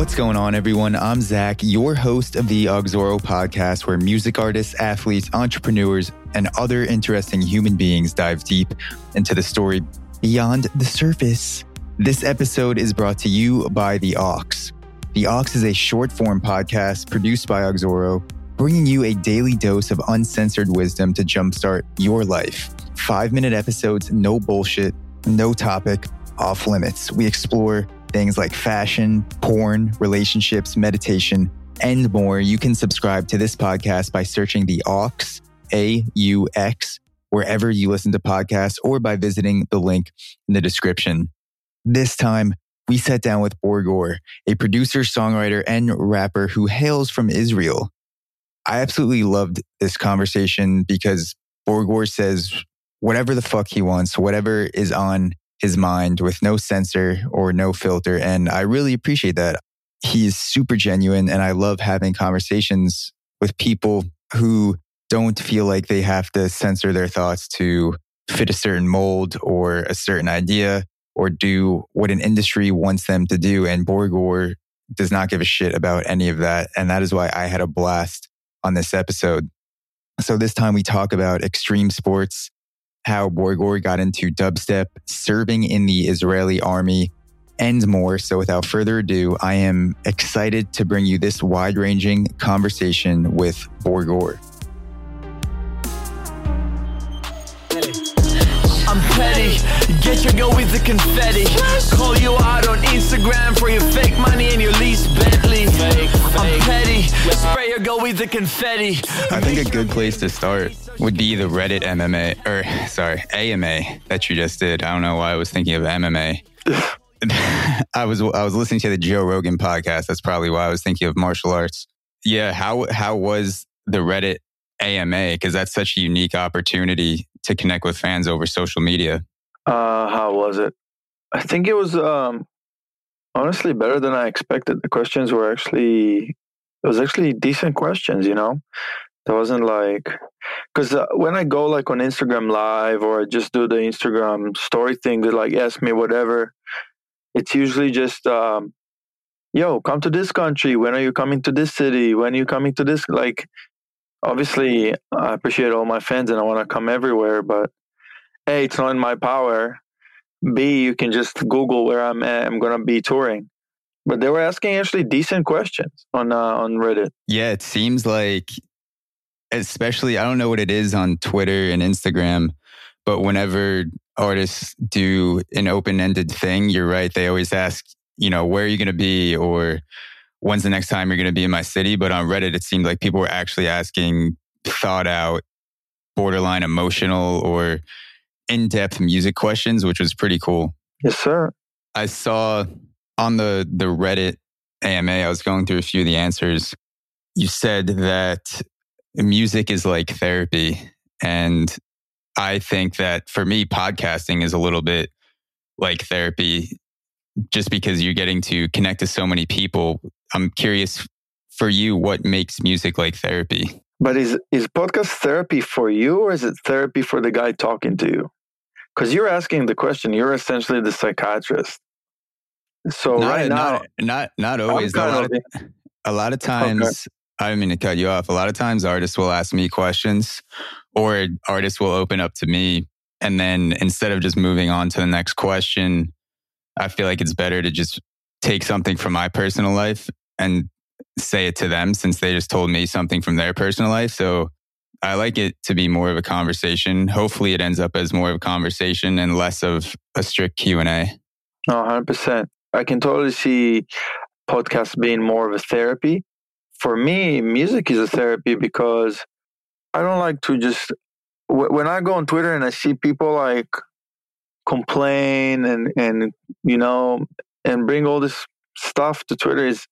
What's going on, everyone? I'm Zach, your host of the Auxoro podcast, where music artists, athletes, entrepreneurs, and other interesting human beings dive deep into the story beyond the surface. This episode is brought to you by The Aux. The Aux is a short-form podcast produced by Auxoro, bringing you a daily dose of uncensored wisdom to jumpstart your life. 5-minute episodes, no bullshit, no topic, off limits. We explore things like fashion, porn, relationships, meditation, and more. You can subscribe to this podcast by searching The Aux, AUX, wherever you listen to podcasts, or by visiting the link in the description. This time, we sat down with Borgore, a producer, songwriter, and rapper who hails from Israel. I absolutely loved this conversation because Borgore says whatever the fuck he wants, whatever is on his mind, with no censor or no filter. And I really appreciate that. He's super genuine, and I love having conversations with people who don't feel like they have to censor their thoughts to fit a certain mold or a certain idea or do what an industry wants them to do. And Borgore does not give a shit about any of that. And that is why I had a blast on this episode. So this time we talk about extreme sports, how Borgore got into dubstep, serving in the Israeli army, and more. So without further ado, I am excited to bring you this wide-ranging conversation with Borgore. I'm petty, get your girl with the confetti. Call you out on Instagram for your fake money and your lease Bentley. I'm petty, spray your girl with the confetti. I think a good place to start would be the Reddit AMA that you just did. I don't know why I was thinking of MMA. I was listening to the Joe Rogan podcast. That's probably why I was thinking of martial arts. Yeah, how was the Reddit AMA? Because that's such a unique opportunity to connect with fans over social media. How was it? I think it was honestly better than I expected. The questions were actually decent questions, you know? There wasn't like, because when I go like on Instagram Live or I just do the Instagram story thing, they like ask me whatever. It's usually just, yo, come to this country. When are you coming to this city? When are you coming to this? Like, obviously, I appreciate all my fans and I want to come everywhere, but A, it's not in my power. B, you can just Google where I'm at. I'm going to be touring. But they were asking actually decent questions on Reddit. Yeah, it seems like, especially, I don't know what it is on Twitter and Instagram, but whenever artists do an open-ended thing, you're right. They always ask, you know, where are you going to be, or when's the next time you're going to be in my city? But on Reddit, it seemed like people were actually asking thought out, borderline emotional or in-depth music questions, which was pretty cool. Yes, sir. I saw on the Reddit AMA, I was going through a few of the answers. You said that music is like therapy. And I think that for me, podcasting is a little bit like therapy, just because you're getting to connect to so many people. I'm curious for you, what makes music like therapy? But is podcast therapy for you, or is it therapy for the guy talking to you? Because you're asking the question. You're essentially the psychiatrist. So not always. A lot of times, okay. I didn't mean to cut you off. A lot of times artists will ask me questions, or artists will open up to me. And then instead of just moving on to the next question, I feel like it's better to just take something from my personal life and say it to them, since they just told me something from their personal life. So I like it to be more of a conversation. Hopefully it ends up as more of a conversation and less of a strict Q&A. No, 100%. I can totally see podcasts being more of a therapy. For me, music is a therapy because I don't like to just... When I go on Twitter and I see people like complain and you know, and bring all this stuff to Twitter, is...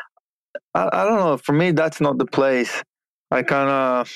I don't know. For me, that's not the place. I kind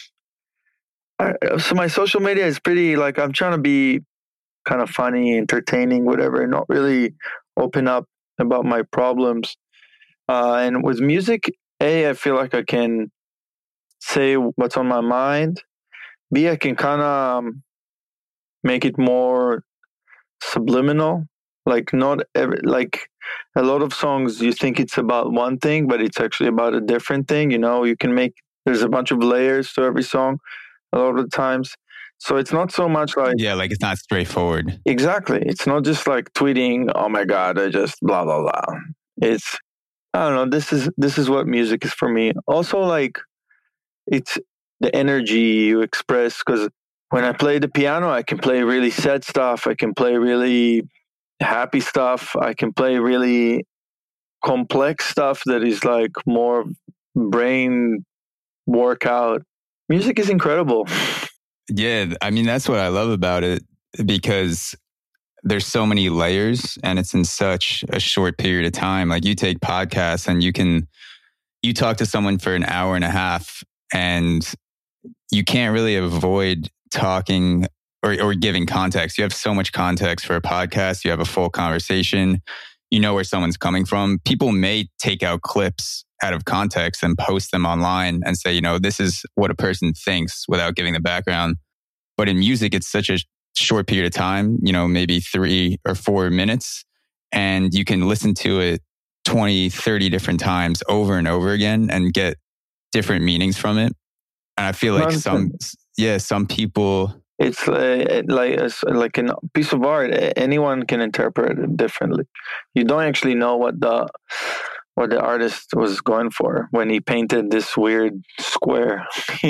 of... So my social media is pretty, like, I'm trying to be kind of funny, entertaining, whatever, and not really open up about my problems. And with music, I feel like I can say what's on my mind. B, I can kind of make it more subliminal. Like, not every, like, a lot of songs you think it's about one thing, but it's actually about a different thing. There's a bunch of layers to every song a lot of the times. So it's not so much like... Yeah, like it's not straightforward. Exactly. It's not just like tweeting, oh my God, I just blah, blah, blah. It's, I don't know, this is what music is for me. Also, like, it's the energy you express, because when I play the piano, I can play really sad stuff. I can play really happy stuff. I can play really complex stuff that is like more brain workout. Music is incredible. Yeah, I mean, that's what I love about it, because there's so many layers and it's in such a short period of time. Like, you take podcasts and you talk to someone for an hour and a half, and you can't really avoid talking or giving context. You have so much context for a podcast. You have a full conversation. You know where someone's coming from. People may take out clips out of context and post them online and say, this is what a person thinks without giving the background. But in music, it's such a short period of time, maybe 3 or 4 minutes, and you can listen to it 20, 30 different times over and over again and get different meanings from it. And I feel like some people... It's like a piece of art. Anyone can interpret it differently. You don't actually know what the artist was going for when he painted this weird square,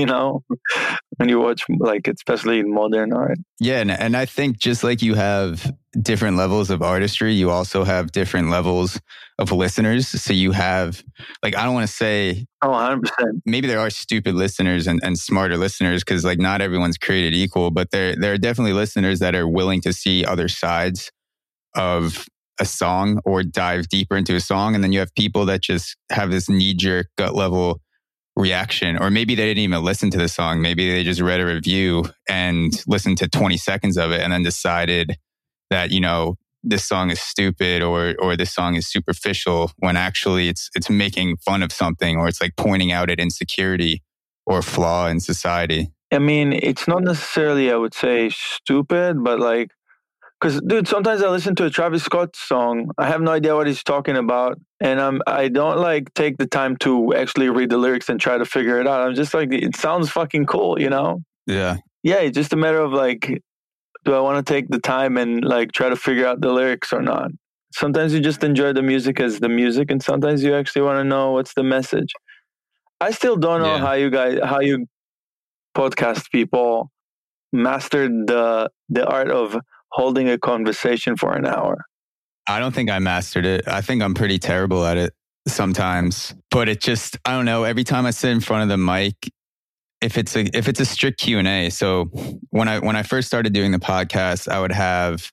when you watch, like, especially in modern art. Yeah, and I think just like you have different levels of artistry, you also have different levels of listeners. So you have, like, I don't want to say... 100%. Maybe there are stupid listeners and smarter listeners, because like not everyone's created equal, but there are definitely listeners that are willing to see other sides of a song or dive deeper into a song. And then you have people that just have this knee-jerk gut level reaction, or maybe they didn't even listen to the song. Maybe they just read a review and listened to 20 seconds of it and then decided that, this song is stupid or this song is superficial, when actually it's making fun of something, or it's like pointing out an insecurity or flaw in society. I mean, it's not necessarily, I would say, stupid, but like, because, dude, sometimes I listen to a Travis Scott song. I have no idea what he's talking about. And I don't like take the time to actually read the lyrics and try to figure it out. I'm just like, it sounds fucking cool, Yeah. Yeah, it's just a matter of like, do I want to take the time and like try to figure out the lyrics or not? Sometimes you just enjoy the music as the music, and sometimes you actually want to know what's the message. I still don't know how you podcast people mastered the art of holding a conversation for an hour. I don't think I mastered it. I think I'm pretty terrible at it sometimes. But it just, I don't know, every time I sit in front of the mic, if it's a strict Q&A. So when I first started doing the podcast, I would have,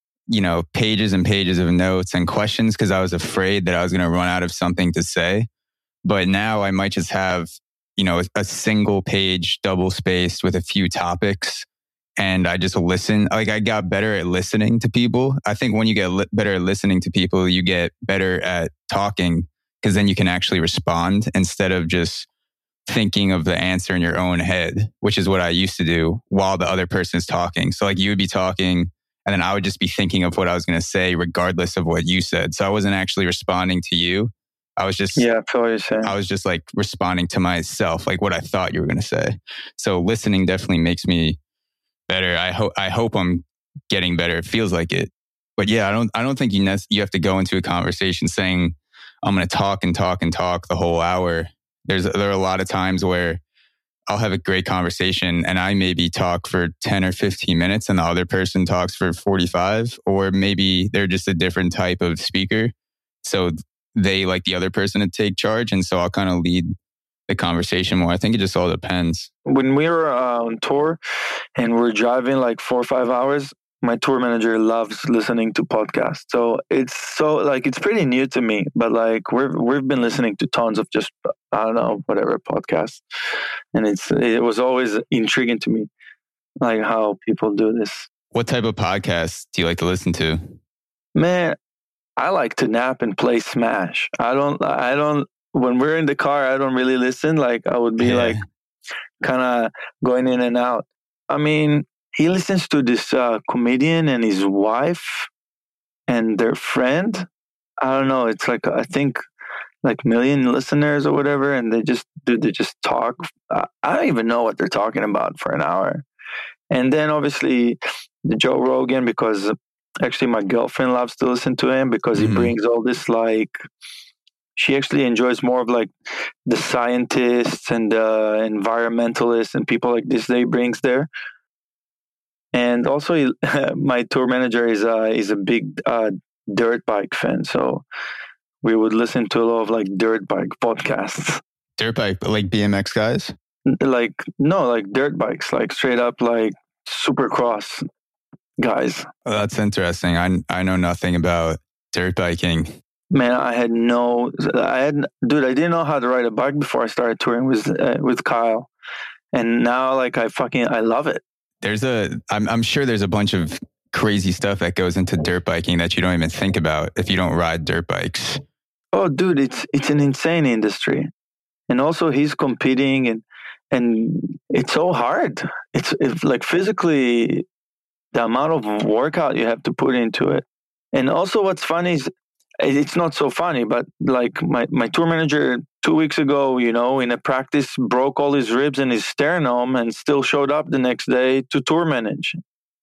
pages and pages of notes and questions, because I was afraid that I was going to run out of something to say. But now I might just have, a single page double spaced with a few topics. And I just listen. Like, I got better at listening to people. I think when you get better at listening to people, you get better at talking, because then you can actually respond instead of just thinking of the answer in your own head, which is what I used to do while the other person is talking. So like, you would be talking and then I would just be thinking of what I was going to say regardless of what you said. So I wasn't actually responding to you. I was just, I feel what you're saying. I was just like responding to myself, like what I thought you were going to say. So listening definitely makes me better. I hope I'm getting better. It feels like it. But yeah, I don't think you have to go into a conversation saying, I'm going to talk and talk and talk the whole hour. There are a lot of times where I'll have a great conversation and I maybe talk for 10 or 15 minutes and the other person talks for 45, or maybe they're just a different type of speaker. So they like the other person to take charge. And so I'll kind of lead the conversation more. I think it just all depends. When we were on tour and we're driving like 4 or 5 hours, my tour manager loves listening to podcasts. So it's pretty new to me, but like we've been listening to tons of just, I don't know, whatever podcasts. And it was always intriguing to me, like how people do this. What type of podcasts do you like to listen to? Man, I like to nap and play Smash. I don't, when we're in the car, I don't really listen. Like I would be like kind of going in and out. I mean, he listens to this comedian and his wife and their friend. I don't know. It's like, I think like million listeners or whatever, and they just talk. I don't even know what they're talking about for an hour. And then obviously the Joe Rogan, because actually my girlfriend loves to listen to him because he brings all this, like, she actually enjoys more of like the scientists and the environmentalists and people like this that he brings there. And also my tour manager is a big dirt bike fan, so we would listen to a lot of like dirt bike podcasts. Dirt bike, like BMX guys? Like, no, like dirt bikes, like straight up like supercross guys. Oh, that's interesting. I know nothing about dirt biking. Man, I didn't know how to ride a bike before I started touring with Kyle. And now like I love it. I'm sure there's a bunch of crazy stuff that goes into dirt biking that you don't even think about if you don't ride dirt bikes. Oh, dude, it's an insane industry. And also he's competing and it's so hard. It's like physically the amount of workout you have to put into it. And also what's funny is it's not so funny, but like my tour manager 2 weeks ago, in a practice broke all his ribs and his sternum and still showed up the next day to tour manage.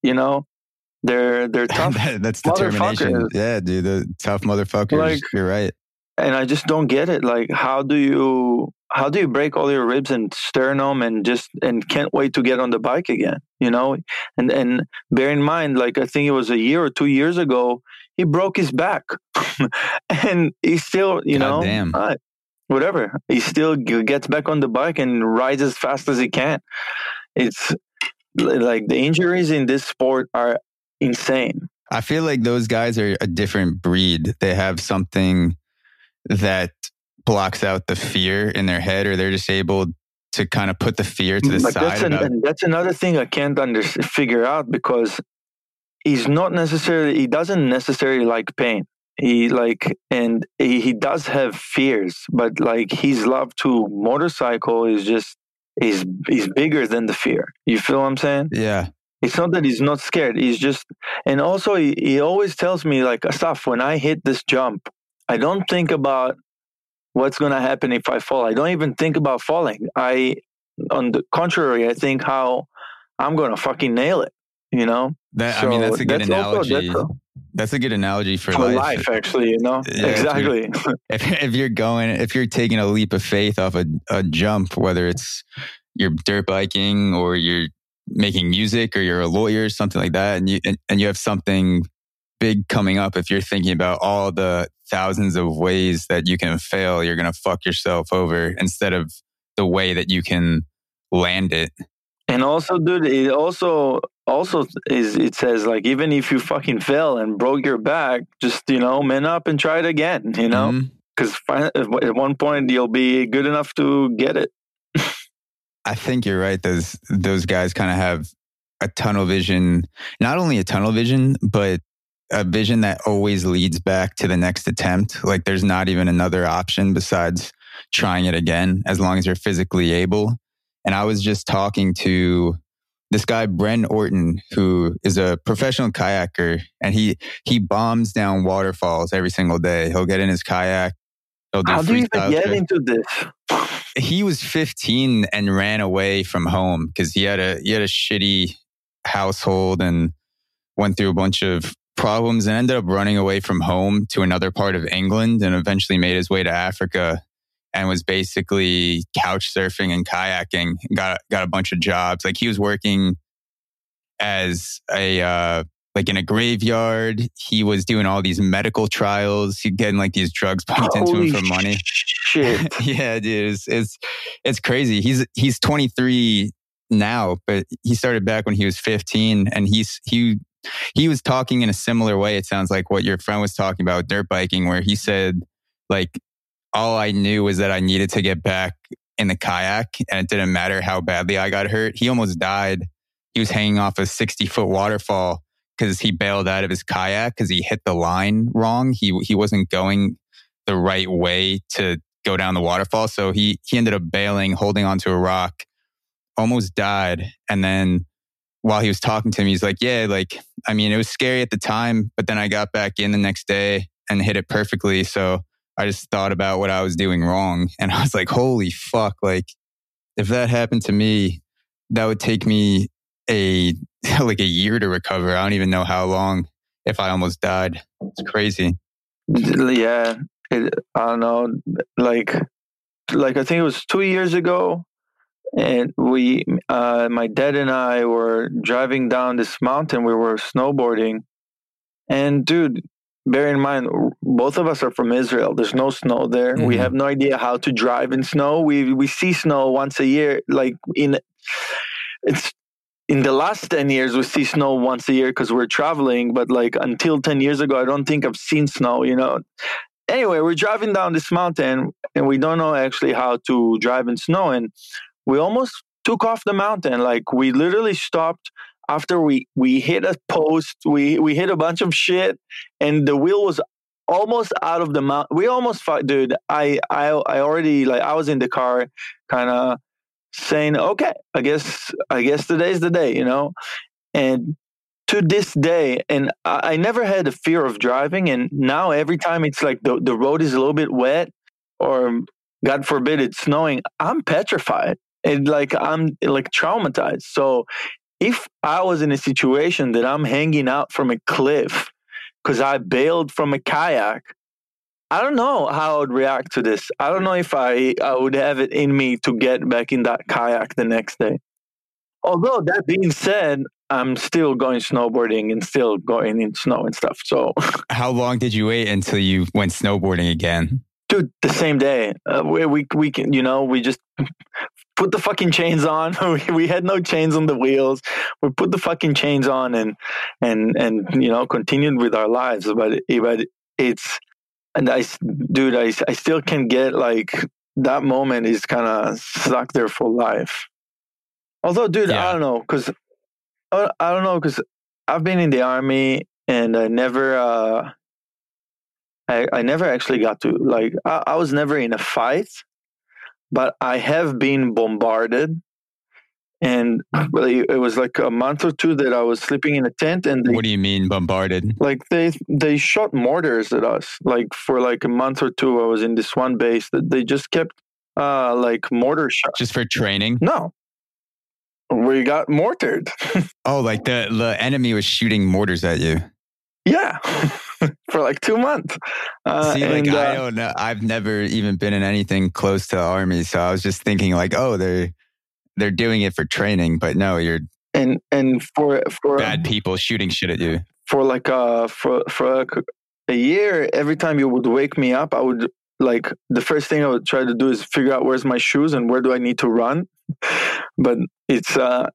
They're tough. That's determination. Yeah, dude, the tough motherfuckers. Like, you're right. And I just don't get it. Like, how do you break all your ribs and sternum and can't wait to get on the bike again? And bear in mind, like, I think it was a year or 2 years ago, he broke his back, and he still, whatever. He still gets back on the bike and rides as fast as he can. It's like the injuries in this sport are insane. I feel like those guys are a different breed. They have something that blocks out the fear in their head, or they're just able to kind of put the fear to the side. And that's another thing I can't figure out, because he doesn't necessarily like pain. He does have fears, but like his love to motorcycle is bigger than the fear. You feel what I'm saying? Yeah. It's not that he's not scared. He's just, and also he always tells me, like, Asaf, when I hit this jump, I don't think about what's going to happen if I fall. I don't even think about falling. On the contrary, I think how I'm going to fucking nail it, That's a good analogy. That's a good analogy for life, actually, Yeah, exactly. If you're taking a leap of faith off a jump, whether it's you're dirt biking or you're making music or you're a lawyer or something like that, and you have something big coming up, if you're thinking about all the thousands of ways that you can fail, you're going to fuck yourself over instead of the way that you can land it. And also, dude, it also it says, like, even if you fucking fell and broke your back, just, man up and try it again, because at one point you'll be good enough to get it. I think you're right. Those guys kind of have a tunnel vision, not only a tunnel vision, but a vision that always leads back to the next attempt. Like, there's not even another option besides trying it again, as long as you're physically able. And I was just talking to this guy, Bren Orton, who is a professional kayaker, and he bombs down waterfalls every single day. He'll get in his kayak. How do you even get into this? He was 15 and ran away from home because he had a shitty household and went through a bunch of problems and ended up running away from home to another part of England, and eventually made his way to Africa and was basically couch surfing and kayaking. Got a bunch of jobs. Like, he was working as in a graveyard. He was doing all these medical trials. He getting like these drugs pumped into him for money. Shit. Yeah, dude, it's crazy. He's 23 now, but he started back when he was 15, and he was talking in a similar way. It sounds like what your friend was talking about, dirt biking, where he said, like, all I knew was that I needed to get back in the kayak, and it didn't matter how badly I got hurt. He almost died. He was hanging off a 60-foot waterfall because he bailed out of his kayak because he hit the line wrong. He wasn't going the right way to go down the waterfall. So he ended up bailing, holding onto a rock, almost died. And then while he was talking to me, he's like, yeah, like, I mean, it was scary at the time, but then I got back in the next day and hit it perfectly. So I just thought about what I was doing wrong. And I was like, holy fuck. Like if that happened to me, that would take me a year to recover. I don't even know how long if I almost died. It's crazy. Yeah. I don't know. Like I think it was 2 years ago. And my dad and I were driving down this mountain. We were snowboarding. And dude, bear in mind, both of us are from Israel. There's no snow there. Mm-hmm. We have no idea how to drive in snow. We see snow once a year. Like in the last 10 years, we see snow once a year because we're traveling. But like until 10 years ago, I don't think I've seen snow, you know. Anyway, we're driving down this mountain and we don't know actually how to drive in snow. And we almost took off the mountain. Like we literally stopped after we hit a post. We hit a bunch of shit and the wheel was almost out of the mountain. We almost fought, dude. I already, like, I was in the car kind of saying, okay, I guess today's the day, you know? And to this day, and I never had a fear of driving. And now every time it's like the road is a little bit wet or God forbid it's snowing, I'm petrified. And like, I'm like traumatized. So if I was in a situation that I'm hanging out from a cliff because I bailed from a kayak, I don't know how I would react to this. I don't know if I would have it in me to get back in that kayak the next day. Although that being said, I'm still going snowboarding and still going in snow and stuff. So how long did you wait until you went snowboarding again? Dude, the same day. We can, you know, we just put the fucking chains on. We had no chains on the wheels. We put the fucking chains on and you know, continued with our lives. But it's, and I still can get like that moment is kind of stuck there for life. Although, dude, yeah. I don't know because I've been in the army and I never actually got to, like, I was never in a fight, but I have been bombarded. And really, it was like a month or two that I was sleeping in a tent. And what do you mean bombarded? Like they shot mortars at us. Like for like a month or two, I was in this one base that they just kept like mortar shots. Just for training? No. We got mortared. Oh, like the enemy was shooting mortars at you? Yeah. For like 2 months. See, like, I don't know. I've never even been in anything close to the army. So I was just thinking like, oh, they're doing it for training, but no, you're and for bad people shooting shit at you. For like for a year, every time you would wake me up, I would, like, the first thing I would try to do is figure out where's my shoes and where do I need to run. But it's that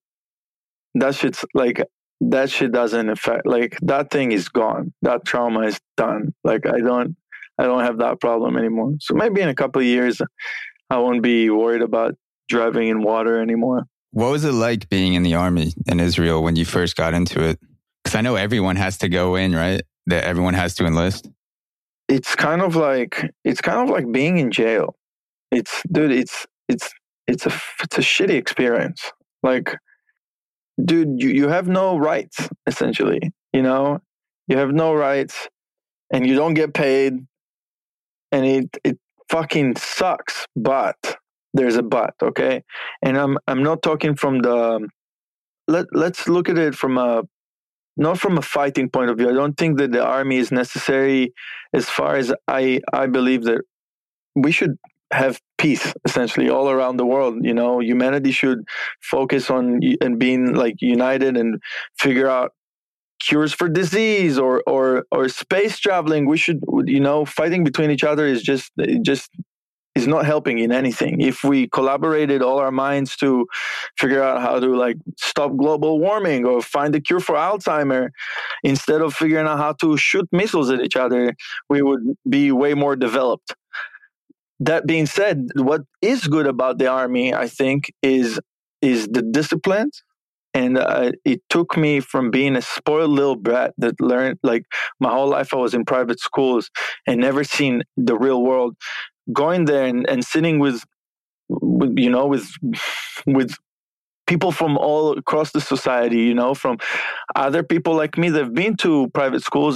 shit doesn't affect, like, that thing is gone. That trauma is done. Like I don't have that problem anymore. So maybe in a couple of years I won't be worried about driving in water anymore. What was it like being in the army in Israel when you first got into it? Because I know everyone has to go in, right? That everyone has to enlist. It's kind of like being in jail. It's a shitty experience. Like, dude, you have no rights, essentially. You know, you have no rights, and you don't get paid, and it fucking sucks. But there's a but, okay? And I'm not talking from the. Let's look at it from not from a fighting point of view. I don't think that the army is necessary, as far as I believe that we should have peace essentially all around the world. You know, humanity should focus on and being like united and figure out cures for disease or space traveling. We should, you know, fighting between each other is just is not helping in anything. If we collaborated all our minds to figure out how to, like, stop global warming or find a cure for Alzheimer, instead of figuring out how to shoot missiles at each other, we would be way more developed. That being said, what is good about the army, I think, is the discipline. And it took me from being a spoiled little brat that learned, like, my whole life I was in private schools and never seen the real world, going there and sitting with you know, with people from all across the society, you know, from other people like me that have been to private schools,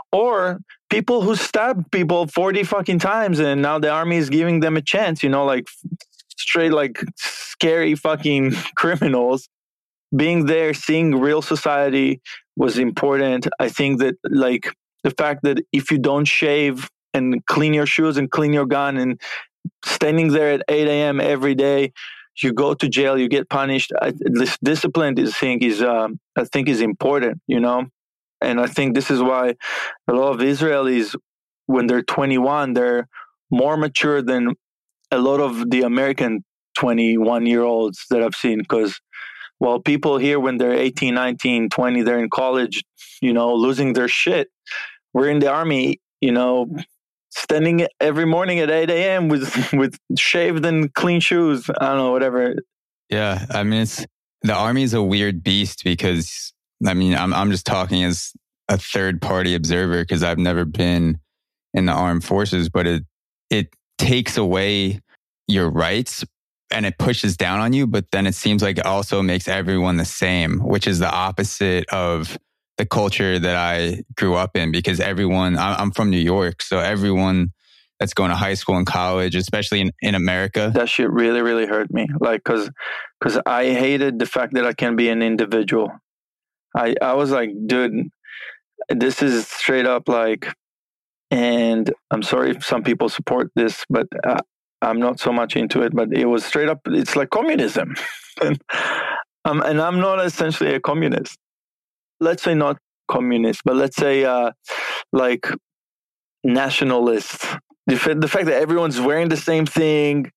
or people who stabbed people 40 fucking times and now the army is giving them a chance, like straight like scary fucking criminals. Being there, seeing real society was important. I think that like the fact that if you don't shave and clean your shoes and clean your gun and standing there at 8 a.m. every day, you go to jail, you get punished. This discipline, I think is important, And I think this is why a lot of Israelis, when they're 21, they're more mature than a lot of the American 21-year-olds that I've seen. Because while people here, when they're 18, 19, 20, they're in college, losing their shit. We're in the army, standing every morning at 8 a.m. with shaved and clean shoes. I don't know, whatever. Yeah, I mean, the army is a weird beast because, I mean, I'm just talking as a third party observer because I've never been in the armed forces, but it takes away your rights and it pushes down on you. But then it seems like it also makes everyone the same, which is the opposite of the culture that I grew up in, because I'm from New York. So everyone that's going to high school and college, especially in America. That shit really, really hurt me. Like, cause I hated the fact that I can be an individual. I was like, dude, this is straight up like, and I'm sorry if some people support this, but I'm not so much into it, but it was straight up, it's like communism. and I'm not essentially a communist. Let's say not communist, but let's say like nationalist. The fact that everyone's wearing the same thing,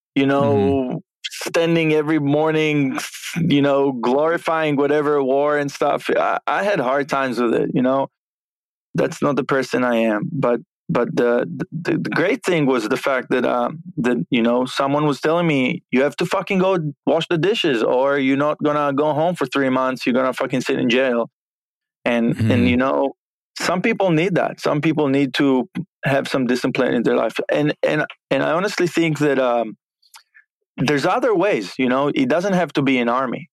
standing every morning, glorifying whatever war and stuff. I had hard times with it, That's not the person I am. But the great thing was the fact that someone was telling me, you have to fucking go wash the dishes or you're not gonna go home for 3 months. You're gonna fucking sit in jail. And some people need that. Some people need to have some discipline in their life. And I honestly think that there's other ways, it doesn't have to be an army.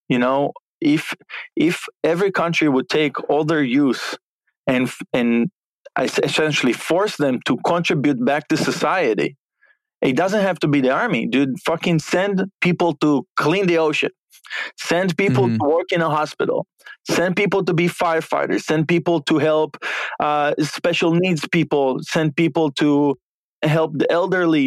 If every country would take all their youth and essentially force them to contribute back to society, it doesn't have to be the army, dude. Fucking send people to clean the ocean. Send people to work in a hospital. Send people to be firefighters. Send people to help special needs people. Send people to help the elderly.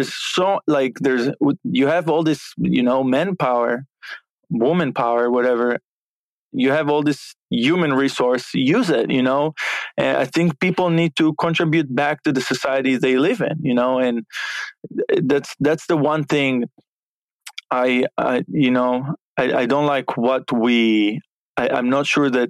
You have all this, manpower, woman power, whatever. You have all this human resource. Use it. And I think people need to contribute back to the society they live in. And that's the one thing I don't like I'm not sure that,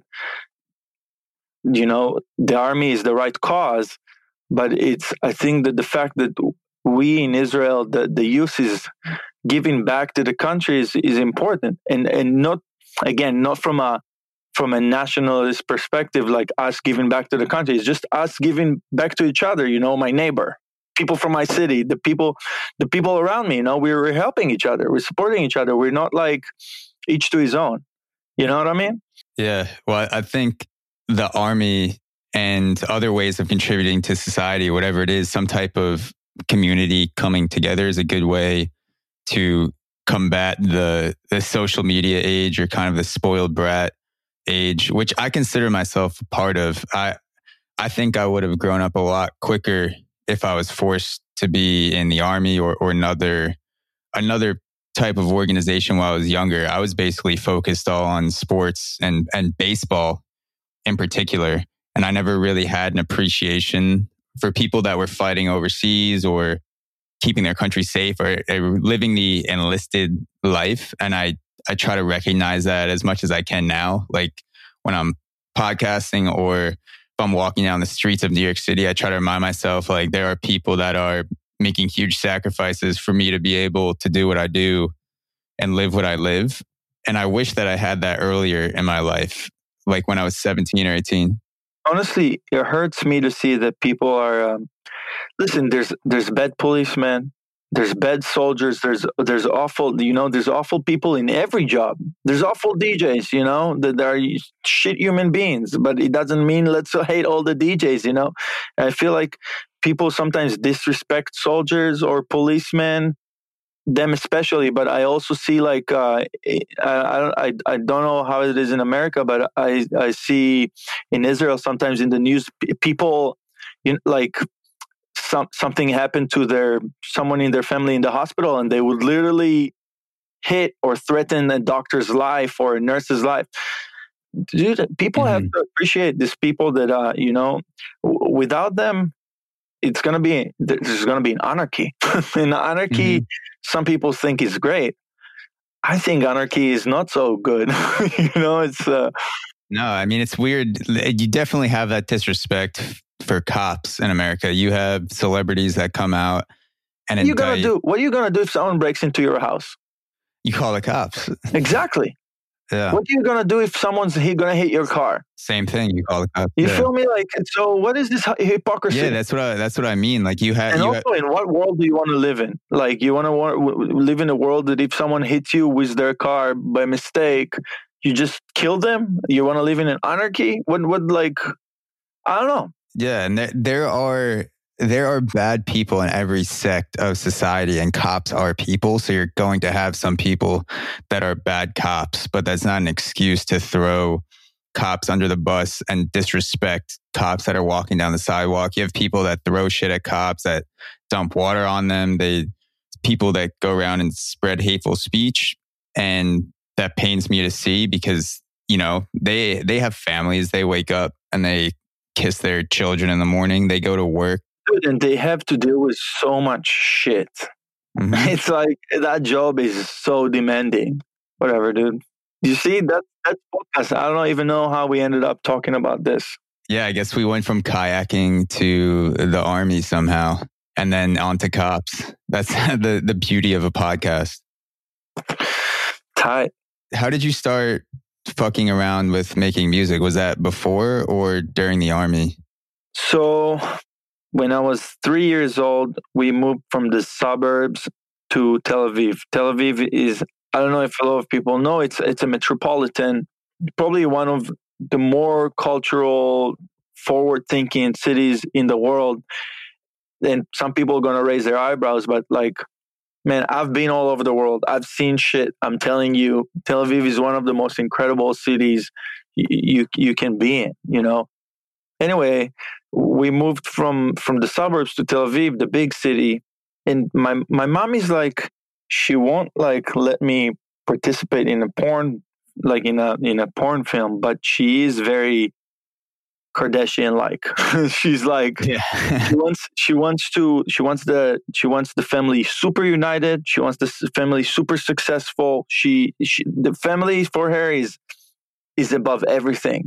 the army is the right cause, but I think that the fact that we in Israel, the youth is giving back to the country is important. And not from a nationalist perspective, like us giving back to the country. It's just us giving back to each other, my neighbor, people from my city, the people around me, we're helping each other. We're supporting each other. We're not like each to his own. You know what I mean? Yeah. Well, I think the army and other ways of contributing to society, whatever it is, some type of community coming together is a good way to combat the social media age or kind of the spoiled brat age, which I consider myself a part of. I think I would have grown up a lot quicker if I was forced to be in the army or another type of organization while I was younger. I was basically focused all on sports and baseball in particular. And I never really had an appreciation for people that were fighting overseas or keeping their country safe or living the enlisted life. And I try to recognize that as much as I can now. Like when I'm podcasting or if I'm walking down the streets of New York City, I try to remind myself like there are people that are making huge sacrifices for me to be able to do what I do and live what I live. And I wish that I had that earlier in my life, like when I was 17 or 18. Honestly, it hurts me to see that people are, listen, there's bad policemen, There's bad soldiers. There's awful, there's awful people in every job. There's awful DJs, that are shit human beings, but it doesn't mean let's hate all the DJs, I feel like people sometimes disrespect soldiers or policemen, them especially, but I also see like, I don't know how it is in America, but I see in Israel sometimes in the news, people like, something happened to someone in their family in the hospital, and they would literally hit or threaten a doctor's life or a nurse's life. Dude, people have to appreciate these people that, without them, there's going to be an anarchy. And anarchy, some people think is great. I think anarchy is not so good. It's... No, I mean, it's weird. You definitely have that disrespect for cops in America. You have celebrities that come out and what are you gonna do if someone breaks into your house? You call the cops. Exactly. Yeah. What are you gonna do if someone's gonna hit your car? Same thing. You call the cops. You feel me? Like, so what is this hypocrisy? Yeah, that's what I mean. Like, in what world do you want to live in? Like, you want to live in a world that if someone hits you with their car by mistake, you just kill them? You want to live in an anarchy? What like, I don't know. Yeah, and there are bad people in every sect of society, and cops are people. So you're going to have some people that are bad cops, but that's not an excuse to throw cops under the bus and disrespect cops that are walking down the sidewalk. You have people that throw shit at cops, that dump water on them. People that go around and spread hateful speech, and that pains me to see because they have families. They wake up and they kiss their children in the morning. They go to work. Dude, and they have to deal with so much shit. It's like that job is so demanding. Whatever, dude. You see, that's podcast. I don't even know how we ended up talking about this. Yeah, I guess we went from kayaking to the army somehow, and then on to cops. That's the beauty of a podcast. Tight. How did you start fucking around with making music? Was that before or during the army? So when I was 3 years old, we moved from the suburbs to Tel Aviv. Tel Aviv is, I don't know if a lot of people know, it's a metropolitan, probably one of the more cultural, forward-thinking cities in the world. And some people are going to raise their eyebrows, but like, man, I've been all over the world. I've seen shit. I'm telling you, Tel Aviv is one of the most incredible cities you can be in, Anyway, we moved from the suburbs to Tel Aviv, the big city. And my mom is like, she won't like let me participate in a porn, like in a porn film, but she is very Kardashian-like. She's like, yeah. she wants the family super united. She wants the family super successful. The family for her is above everything,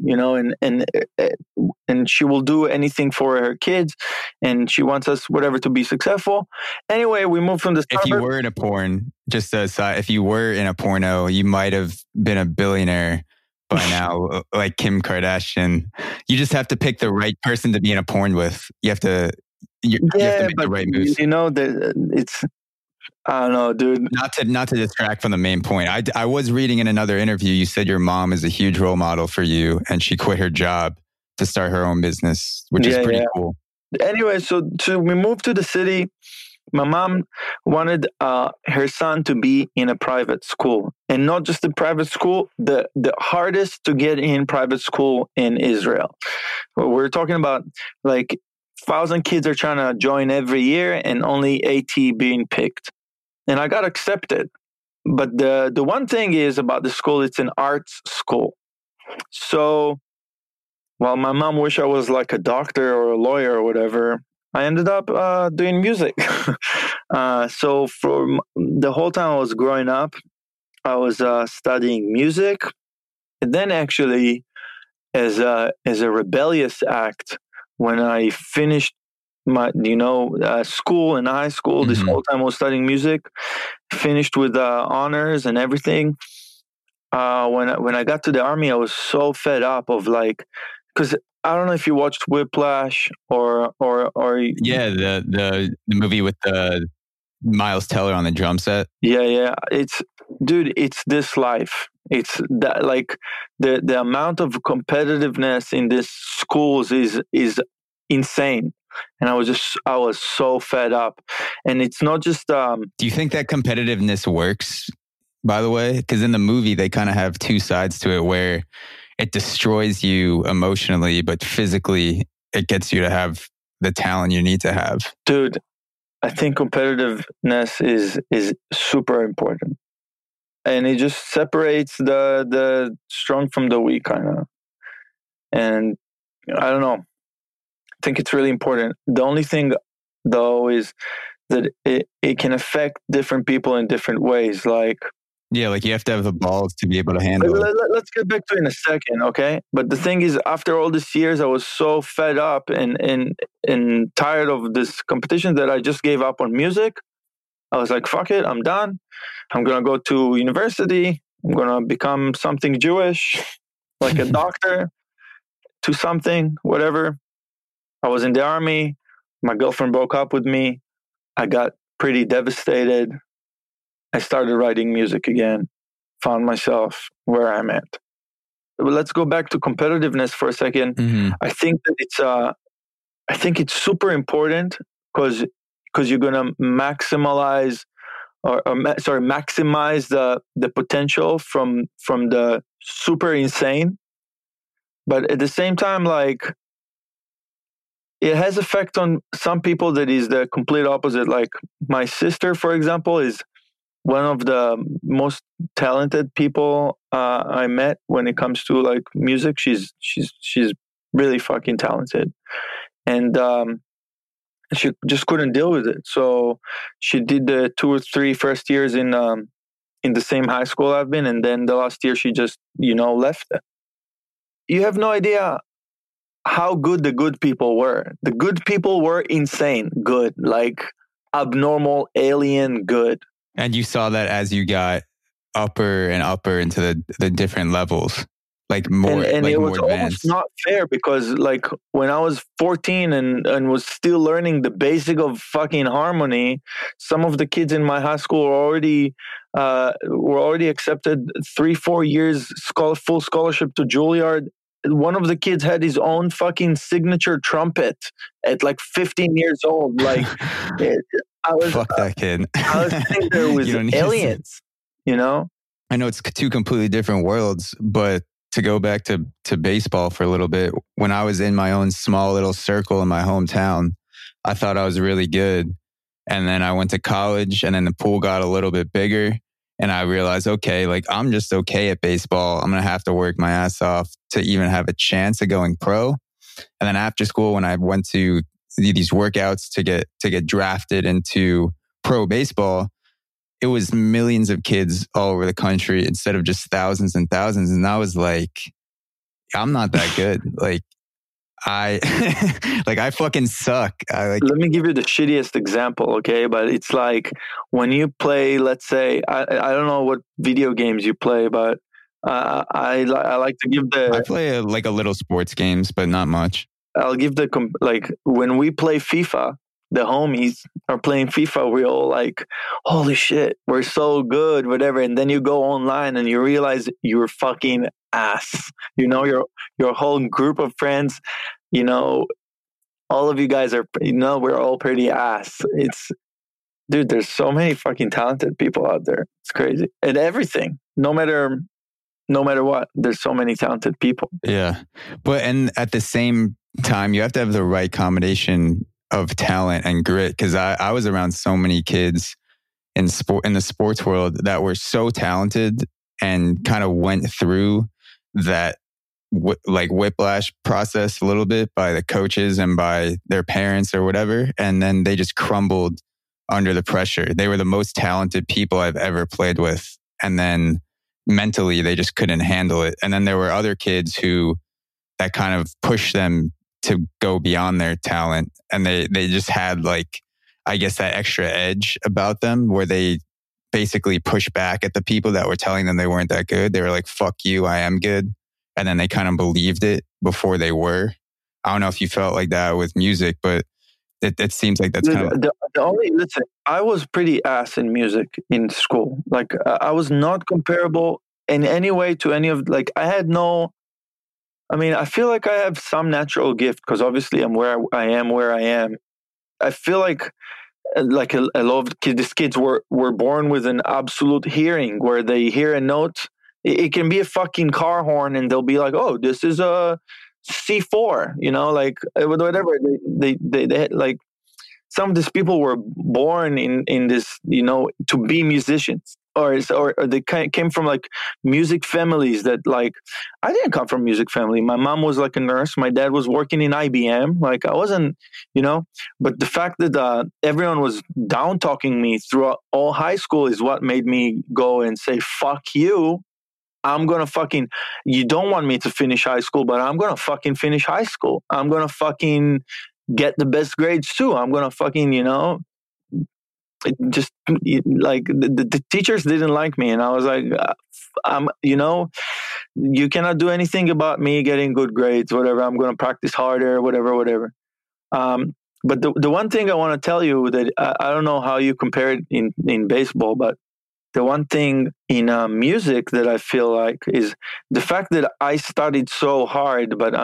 and she will do anything for her kids, and she wants us whatever to be successful. Anyway, we moved from the suburbs. If you were in a porn, just aside, if you were in a porno, you might have been a billionaire by now, like Kim Kardashian. You just have to pick the right person to be in a porn with. You have to make the right moves. It's, I don't know, dude. Not to distract from the main point. I was reading in another interview, you said your mom is a huge role model for you, and she quit her job to start her own business, which is pretty cool. Anyway, so we moved to the city. My mom wanted her son to be in a private school, and not just a private school, the hardest to get in private school in Israel. We're talking about like 1,000 kids are trying to join every year and only 80 being picked. And I got accepted. But the one thing is about the school, it's an arts school. So while my mom wished I was like a doctor or a lawyer or whatever, I ended up doing music. So for the whole time I was growing up, I was studying music. And then actually, as a rebellious act, when I finished my school in high school, this whole time I was studying music, finished with honors and everything. When I got to the army, I was so fed up of like, because I don't know if you watched Whiplash or yeah, the movie with the Miles Teller on the drum set. Yeah. It's this life. It's that, like, the amount of competitiveness in these schools is insane. And I was so fed up. And it's not just Do you think that competitiveness works, by the way? Because in the movie they kind of have two sides to it, where it destroys you emotionally, but physically it gets you to have the talent you need to have. Dude, I think competitiveness is super important. And it just separates the strong from the weak, kind of. And I don't know. I think it's really important. The only thing, though, is that it can affect different people in different ways. Like, yeah, like you have to have the balls to be able to handle it. Let's get back to it in a second, okay? But the thing is, after all these years, I was so fed up and tired of this competition that I just gave up on music. I was like, fuck it, I'm done. I'm going to go to university. I'm going to become something Jewish, like a doctor, to something, whatever. I was in the army. My girlfriend broke up with me. I got pretty devastated. I started writing music again, found myself where I'm at. But let's go back to competitiveness for a second. Mm-hmm. I think that it's super important because you're gonna maximize the potential from the super insane. But at the same time, like, it has effect on some people that is the complete opposite. Like my sister, for example, is one of the most talented people I met when it comes to like music. She's really fucking talented, and she just couldn't deal with it. So she did the 2 or 3 first years in the same high school I've been, and then the last year she just left it. You have no idea how good the good people were. The good people were insane good, like abnormal, alien good. And you saw that as you got upper and upper into the different levels, like more, and like it more was advanced. almost not fair because, like, when I was 14 and was still learning the basic of fucking harmony, some of the kids in my high school were already accepted 3-4 years full scholarship to Juilliard. One of the kids had his own fucking signature trumpet at like 15 years old. Like, fuck that kid. I was thinking there was aliens, I know it's 2 completely different worlds, but to go back to baseball for a little bit, when I was in my own small little circle in my hometown, I thought I was really good. And then I went to college, and then the pool got a little bit bigger. And I realized, okay, like, I'm just okay at baseball. I'm going to have to work my ass off to even have a chance of going pro. And then after school, when I went to these workouts to get drafted into pro baseball, it was millions of kids all over the country instead of just thousands and thousands. And I was like, I'm not that good. Like, I fucking suck. Let me give you the shittiest example, okay? But it's like when you play, let's say, I don't know what video games you play, but I like to give I play a little sports games, but not much. I'll give like when we play FIFA, the homies are playing FIFA. We're all like, holy shit, we're so good, whatever. And then you go online and you realize you're fucking ass. Your whole group of friends, all of you guys are, we're all pretty ass. Dude, there's so many fucking talented people out there. It's crazy. And everything, no matter what, there's so many talented people. Yeah. And at the same time, you have to have the right combination of talent and grit. Cause I was around so many kids in the sports world that were so talented and kind of went through that whiplash process a little bit by the coaches and by their parents or whatever. And then they just crumbled under the pressure. They were the most talented people I've ever played with. And then mentally they just couldn't handle it. And then there were other kids that kind of pushed them to go beyond their talent. And they just had, like, I guess, that extra edge about them where they basically pushed back at the people that were telling them they weren't that good. They were like, fuck you, I am good. And then they kind of believed it before they were. I don't know if you felt like that with music, but It seems like that's kind of... The only, listen, I was pretty ass in music in school. Like, I was not comparable in any way to any of, like, I had no, I mean, I feel like I have some natural gift because obviously I'm where I am. I feel like a lot of these kids were born with an absolute hearing where they hear a note. It can be a fucking car horn and they'll be like, oh, this is a C4, you know, like whatever. They like, some of these people were born in this, you know, to be musicians, or they came from like music families that, like, I didn't come from a music family. My mom was like a nurse. My dad was working in IBM. Like, I wasn't, you know, but the fact that everyone was down talking me throughout all high school is what made me go and say, fuck you. I'm going to fucking, you don't want me to finish high school, but I'm going to fucking finish high school. I'm going to fucking get the best grades too. I'm going to fucking, you know, just like the teachers didn't like me. And I was like, you know, you cannot do anything about me getting good grades, whatever. I'm going to practice harder, whatever. But the one thing I want to tell you that I don't know how you compare it in baseball, but the one thing in music that I feel like is the fact that I studied so hard, but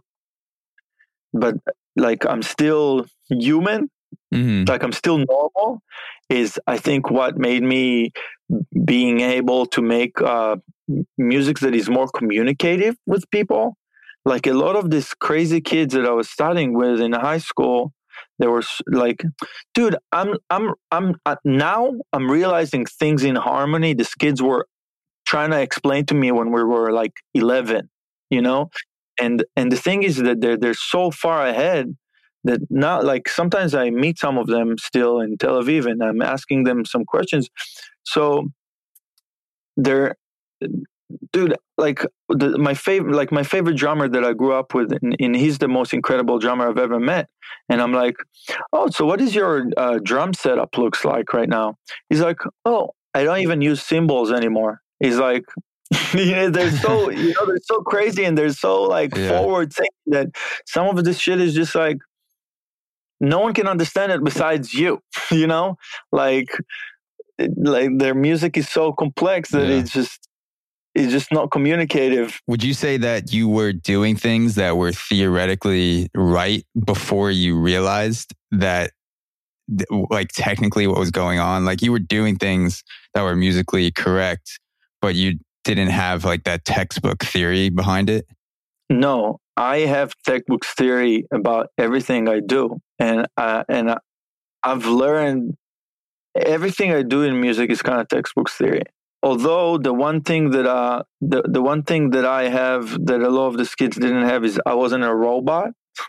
like I'm still human, like I'm still normal, is I think what made me being able to make music that is more communicative with people. Like a lot of these crazy kids that I was studying with in high school, they were like, dude, I'm now I'm realizing things in harmony these kids were trying to explain to me when we were like 11, you know? And the thing is that they're so far ahead that now, like, sometimes I meet some of them still in Tel Aviv and I'm asking them some questions. So they're, dude, like my favorite drummer that I grew up with, and he's the most incredible drummer I've ever met. And I'm like, oh, so what is your drum setup looks like right now? He's like, oh, I don't even use cymbals anymore. He's like, you know, they're so, you know, they're so crazy and they're so like forward thinking that some of this shit is just like, no one can understand it besides you, you know, like their music is so complex that it's just not communicative. Would you say that you were doing things that were theoretically right before you realized that, like, technically what was going on? Like, you were doing things that were musically correct, but you didn't have like that textbook theory behind it? No, I have textbook theory about everything I do. And I've learned everything I do in music is kind of textbook theory. Although the one thing that the one thing that I have that a lot of the kids didn't have is I wasn't a robot.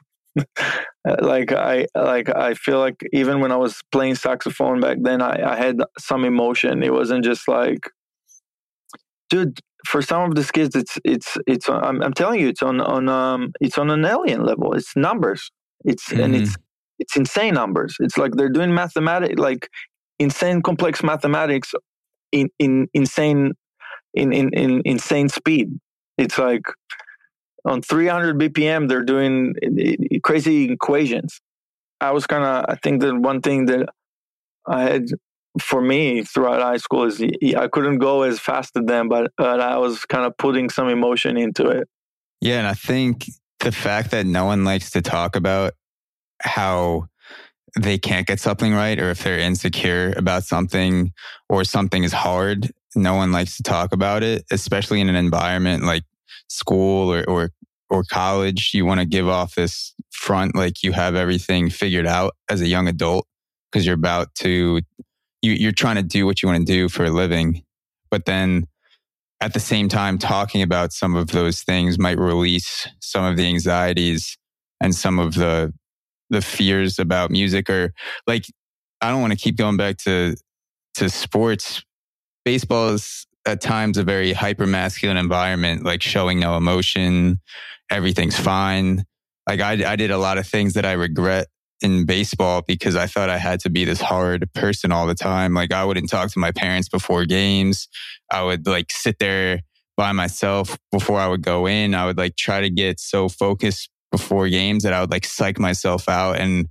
I feel like even when I was playing saxophone back then, I had some emotion. It wasn't just like, dude, for some of these kids, it's I'm telling you, it's on an alien level. It's numbers. And it's insane numbers. It's like they're doing mathematics, like insane complex mathematics in insane speed. It's like on 300 BPM, they're doing crazy equations. I think that one thing that I had for me throughout high school is I couldn't go as fast as them, but I was kind of putting some emotion into it. Yeah, and I think the fact that no one likes to talk about how they can't get something right, or if they're insecure about something or something is hard, no one likes to talk about it, especially in an environment like school or college. You want to give off this front like you have everything figured out as a young adult because you're trying to do what you want to do for a living. But then at the same time, talking about some of those things might release some of the anxieties and some of the fears about music. Or like, I don't want to keep going back to sports. Baseball is at times a very hyper masculine environment, like showing no emotion. Everything's fine. Like I did a lot of things that I regret in baseball because I thought I had to be this hard person all the time. Like I wouldn't talk to my parents before games. I would like sit there by myself before I would go in. I would like try to get so focused before games that I would like psych myself out. And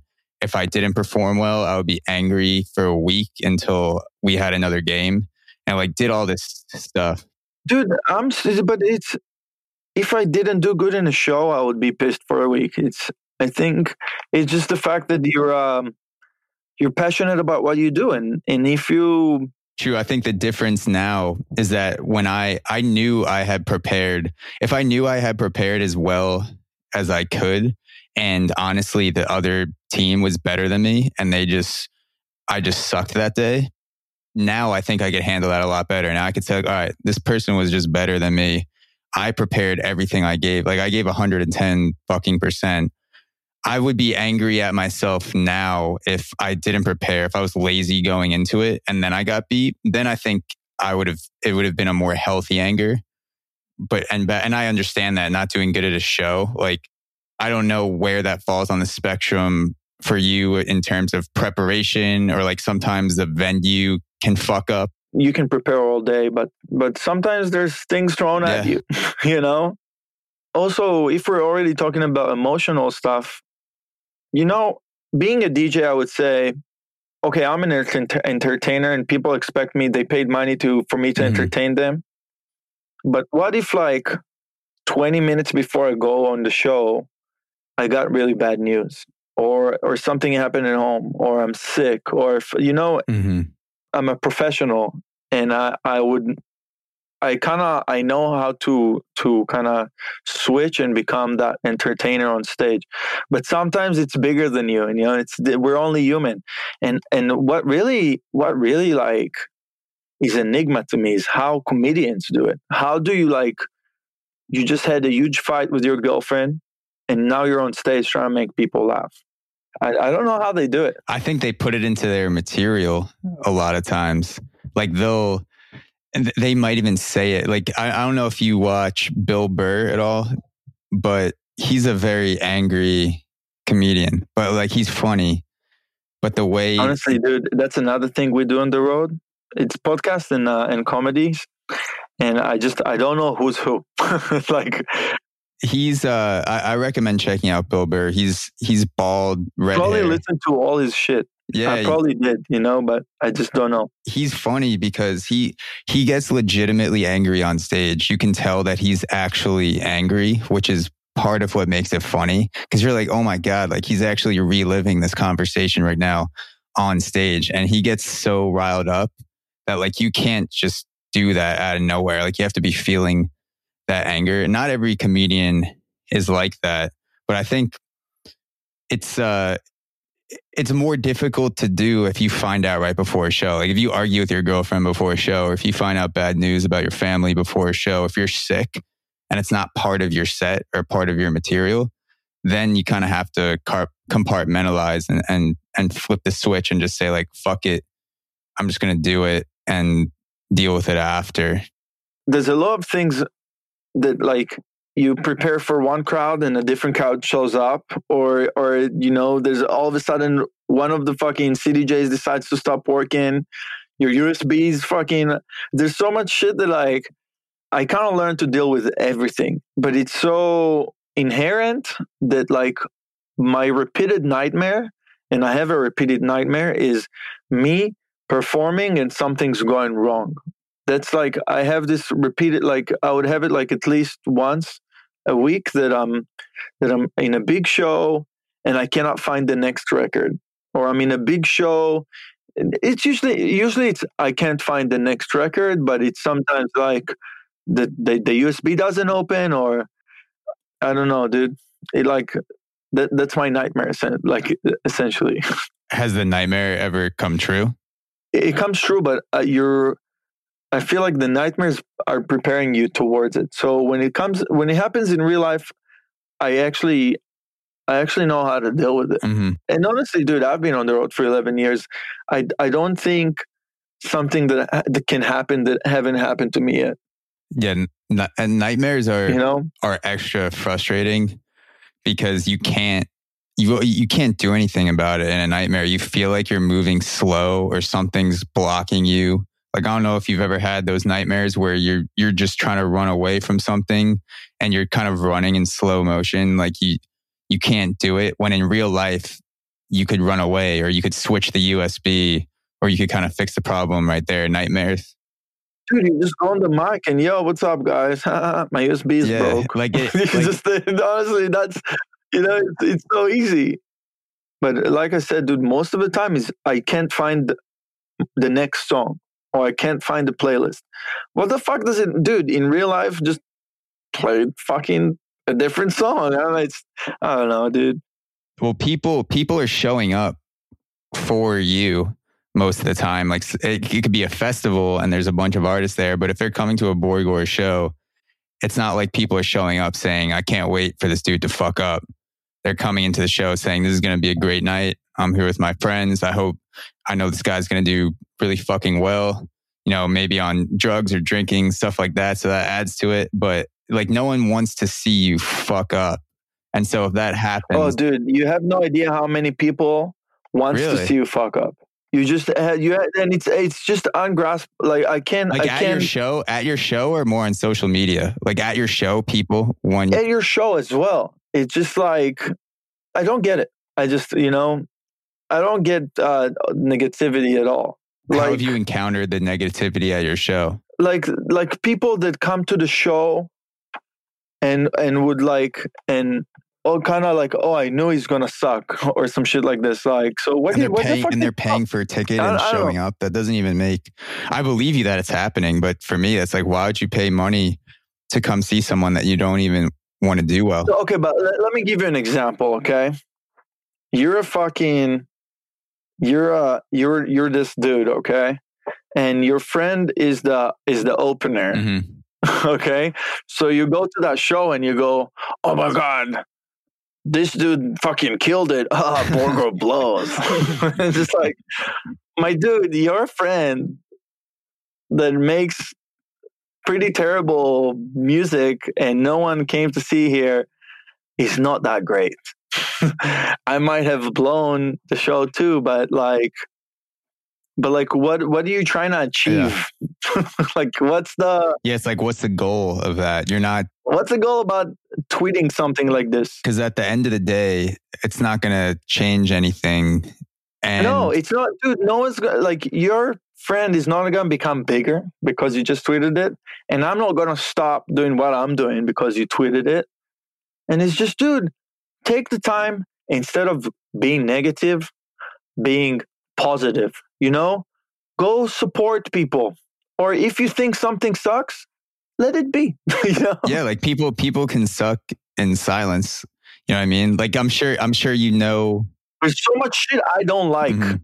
if I didn't perform well, I would be angry for a week until we had another game, and like did all this stuff. Dude, but it's, if I didn't do good in a show, I would be pissed for a week. I think it's just the fact that you're passionate about what you do, and if you... True. I think the difference now is that when I knew I had prepared, if I knew I had prepared as well as I could, and honestly, the other team was better than me and I just sucked that day. Now I think I could handle that a lot better. Now I could say, all right, this person was just better than me. I prepared everything I gave. Like I gave 110%. I would be angry at myself now if I didn't prepare, if I was lazy going into it and then I got beat. Then I think it would have been a more healthy anger. And I understand that not doing good at a show, like I don't know where that falls on the spectrum for you in terms of preparation, or like sometimes the venue can fuck up. You can prepare all day, but sometimes there's things thrown at you, you know? Also, if we're already talking about emotional stuff, you know, being a DJ, I would say, okay, I'm an entertainer and people expect me, they paid money for me to entertain them. But what if like 20 minutes before I go on the show, I got really bad news, or something happened at home, or I'm sick, or if, you know, I'm a professional and I know how to kind of switch and become that entertainer on stage. But sometimes it's bigger than you, and you know, we're only human. And what really like is enigma to me is how comedians do it. How do you, like, you just had a huge fight with your girlfriend and now you're on stage trying to make people laugh. I don't know how they do it. I think they put it into their material a lot of times. Like they might even say it. Like, I don't know if you watch Bill Burr at all, but he's a very angry comedian, but like he's funny. But the way... Honestly, dude, that's another thing we do on the road. It's podcasts and comedies. And I don't know who's who. Like... He's I recommend checking out Bill Burr. He's bald, red probably hair. Listen to all his shit. Yeah, I probably did, you know, but I just don't know. He's funny because he gets legitimately angry on stage. You can tell that he's actually angry, which is part of what makes it funny. Because you're like, oh my God, like he's actually reliving this conversation right now on stage. And he gets so riled up that like you can't just do that out of nowhere. Like you have to be feeling that anger. Not every comedian is like that, but I think it's more difficult to do if you find out right before a show. Like if you argue with your girlfriend before a show, or if you find out bad news about your family before a show, if you're sick and it's not part of your set or part of your material, then you kind of have to compartmentalize and flip the switch and just say like, fuck it, I'm just going to do it and deal with it after. There's a lot of things that like you prepare for one crowd and a different crowd shows up, or you know, there's all of a sudden one of the fucking CDJs decides to stop working, your USBs fucking, there's so much shit that like I kind of learned to deal with everything, but it's so inherent that like my repeated nightmare, and I have a repeated nightmare, is me performing and something's going wrong. That's like, I have this repeated, like I would have it like at least once a week that I'm in a big show and I cannot find the next record, or I'm in a big show. It's usually it's I can't find the next record, but it's sometimes like the USB doesn't open, or I don't know, dude. It like that's my nightmare, like essentially. Has the nightmare ever come true? It comes true, but I feel like the nightmares are preparing you towards it. So when it happens in real life, I actually know how to deal with it. Mm-hmm. And honestly, dude, I've been on the road for 11 years. I don't think something that can happen that haven't happened to me yet. Yeah, and nightmares are, you know, are extra frustrating because you can't do anything about it in a nightmare. You feel like you're moving slow or something's blocking you. Like, I don't know if you've ever had those nightmares where you're just trying to run away from something and you're kind of running in slow motion. Like you can't do it, when in real life, you could run away, or you could switch the USB, or you could kind of fix the problem right there. Nightmares. Dude, you just go on the mic and, yo, what's up, guys? My USB is broke. Like it, just honestly, that's, it's so easy. But like I said, dude, most of the time is I can't find the next song, or I can't find the playlist. What the fuck does it, dude? In real life, just play fucking a different song. I don't know, dude. Well, people are showing up for you most of the time. Like it could be a festival and there's a bunch of artists there, but if they're coming to a Borgore show, it's not like people are showing up saying, I can't wait for this dude to fuck up. They're coming into the show saying, this is going to be a great night. I'm here with my friends. I know this guy's going to do really fucking well, maybe on drugs or drinking, stuff like that. So that adds to it. But like, no one wants to see you fuck up. And so if that happens... Oh, dude, you have no idea how many people wants to see you fuck up. You just and it's just ungrasped. Like I can't. At your show, or more on social media. Like at your show, people want at your show as well. It's just like I don't get it. I just I don't get negativity at all. How have you encountered the negativity at your show? Like people that come to the show and would kind of like, I knew he's gonna suck or some shit like this. Like, so what? And they're paying for a ticket and showing up. That doesn't even make. I believe you that it's happening, but for me, it's like, why would you pay money to come see someone that you don't even want to do well? Okay, but let me give you an example. Okay, you're this dude. Okay, and your friend is the opener. Mm-hmm. Okay, so you go to that show and you go, oh my God, this dude fucking killed it. Borgore blows. It's just like, my dude, your friend that makes pretty terrible music and no one came to see here, he's not that great. I might have blown the show too, but what are you trying to achieve? Yeah. What's the goal of that? What's the goal about tweeting something like this? Because at the end of the day, it's not going to change anything. And no, it's not, dude. No one's your friend is not going to become bigger because you just tweeted it. And I'm not going to stop doing what I'm doing because you tweeted it. And it's just, dude, take the time, instead of being negative, being positive, go support people. Or if you think something sucks, let it be. Yeah, like people can suck in silence. You know what I mean? Like I'm sure there's so much shit I don't like. Mm-hmm.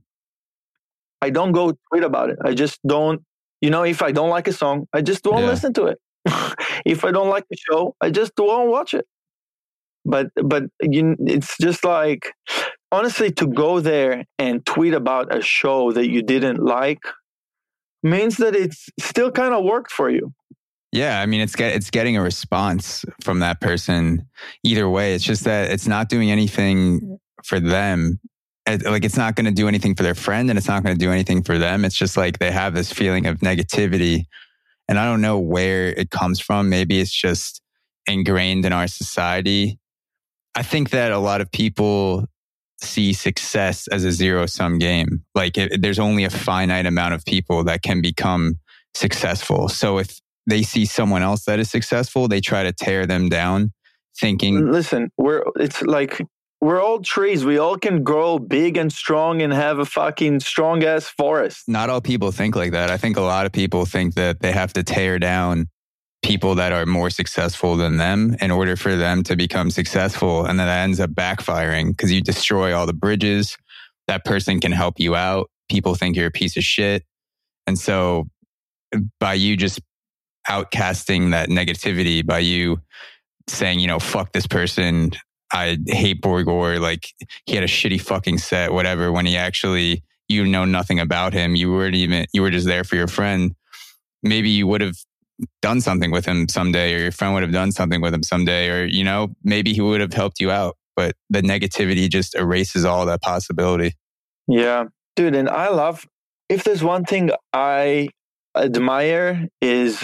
I don't go tweet about it. I just don't, if I don't like a song, I just don't listen to it. If I don't like the show, I just won't watch it. But it's just like, honestly, to go there and tweet about a show that you didn't like means that it's still kind of worked for you. Yeah, I mean, it's getting a response from that person either way. It's just that it's not doing anything for them. It's not going to do anything for their friend, and it's not going to do anything for them. It's just like they have this feeling of negativity, and I don't know where it comes from. Maybe it's just ingrained in our society. I think that a lot of people see success as a zero-sum game. Like there's only a finite amount of people that can become successful. So if they see someone else that is successful, they try to tear them down, thinking... Listen, we're all trees. We all can grow big and strong and have a fucking strong-ass forest. Not all people think like that. I think a lot of people think that they have to tear down people that are more successful than them in order for them to become successful. And then that ends up backfiring because you destroy all the bridges. That person can help you out. People think you're a piece of shit. And so by you just outcasting that negativity, by you saying, fuck this person, I hate Borgore, like he had a shitty fucking set, whatever, when he actually, nothing about him. You were just there for your friend. Maybe you would have done something with him someday, or your friend would have done something with him someday, or, maybe he would have helped you out. But the negativity just erases all that possibility. Yeah, dude. And I love, if there's one thing I admire is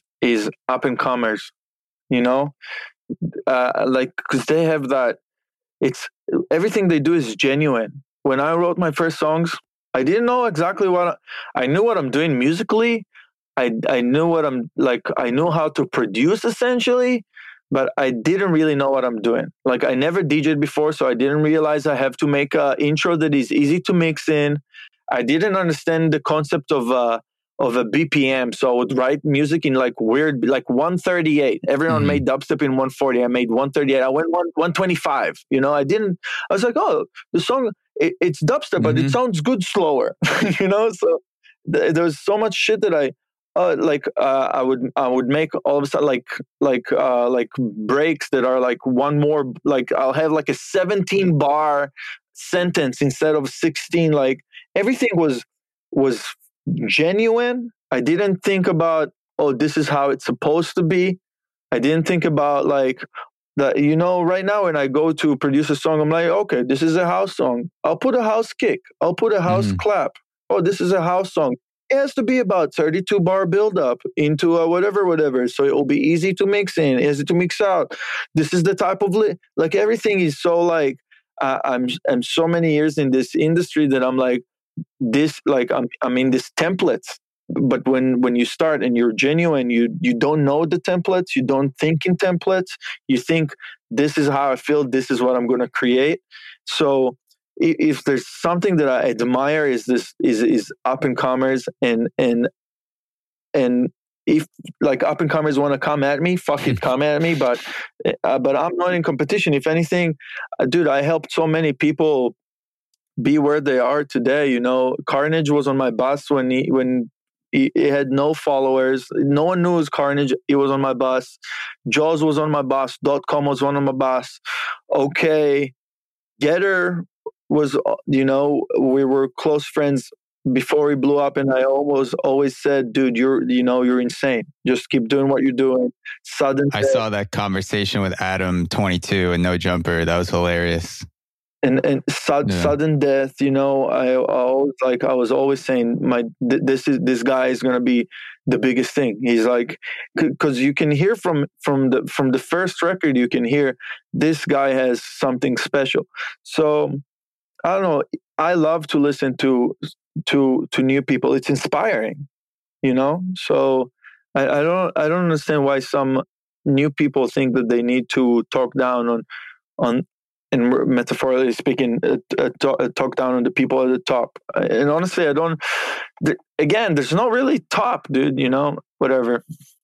up and comers, because they have that it's everything they do is genuine. When I wrote my first songs, I didn't know exactly I knew what I'm doing musically. I knew what I'm like. I knew how to produce essentially, but I didn't really know what I'm doing. Like I never DJ'd before, so I didn't realize I have to make an intro that is easy to mix in. I didn't understand the concept of a BPM, so I would write music in like weird, like 138. Everyone made dubstep in 140. I made 138. I went 125. You know, I was like, oh, the song it's dubstep, but it sounds good slower. You know, so there was so much shit that I would make all of a sudden like breaks that are like one more, like I'll have like a 17 bar sentence instead of 16. Like everything was genuine. I didn't think about, oh, this is how it's supposed to be. I didn't think about like that, you know, right now when I go to produce a song, I'm like, okay, this is a house song. I'll put a house kick. I'll put a house clap. Oh, this is a house song. It has to be about 32 bar buildup into a whatever. So it will be easy to mix in, easy to mix out. This is the type of like everything is so like, I'm so many years in this industry that I'm like, this, like I'm in this templates. But when you start and you're genuine, you don't know the templates, you don't think in templates, you think this is how I feel, this is what I'm going to create. So if there's something that I admire is up and comers, and if like up and comers want to come at me, fuck it, come at me. But I'm not in competition. If anything, dude, I helped so many people be where they are today. You know, Carnage was on my bus when he had no followers. No one knew it was Carnage. He was on my bus. Jaws was on my bus. .com was on my bus. Okay. Getter was, you know, we were close friends before he blew up, and I always said, dude, you're insane. Just keep doing what you're doing. I saw that conversation with Adam 22 and No Jumper. That was hilarious. And sudden death, you know, I was always saying this guy is going to be the biggest thing. He's like, because you can hear from the first record, you can hear this guy has something special. So I don't know. I love to listen to new people. It's inspiring, you know. So I don't understand why some new people think that they need to talk down on. And metaphorically speaking, talk down on the people at the top. And honestly, I don't. Again, there's no really top, dude. You know, whatever.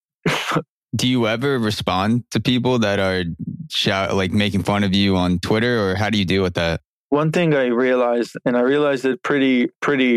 Do you ever respond to people that are making fun of you on Twitter, or how do you deal with that? One thing I realized, and I realized it pretty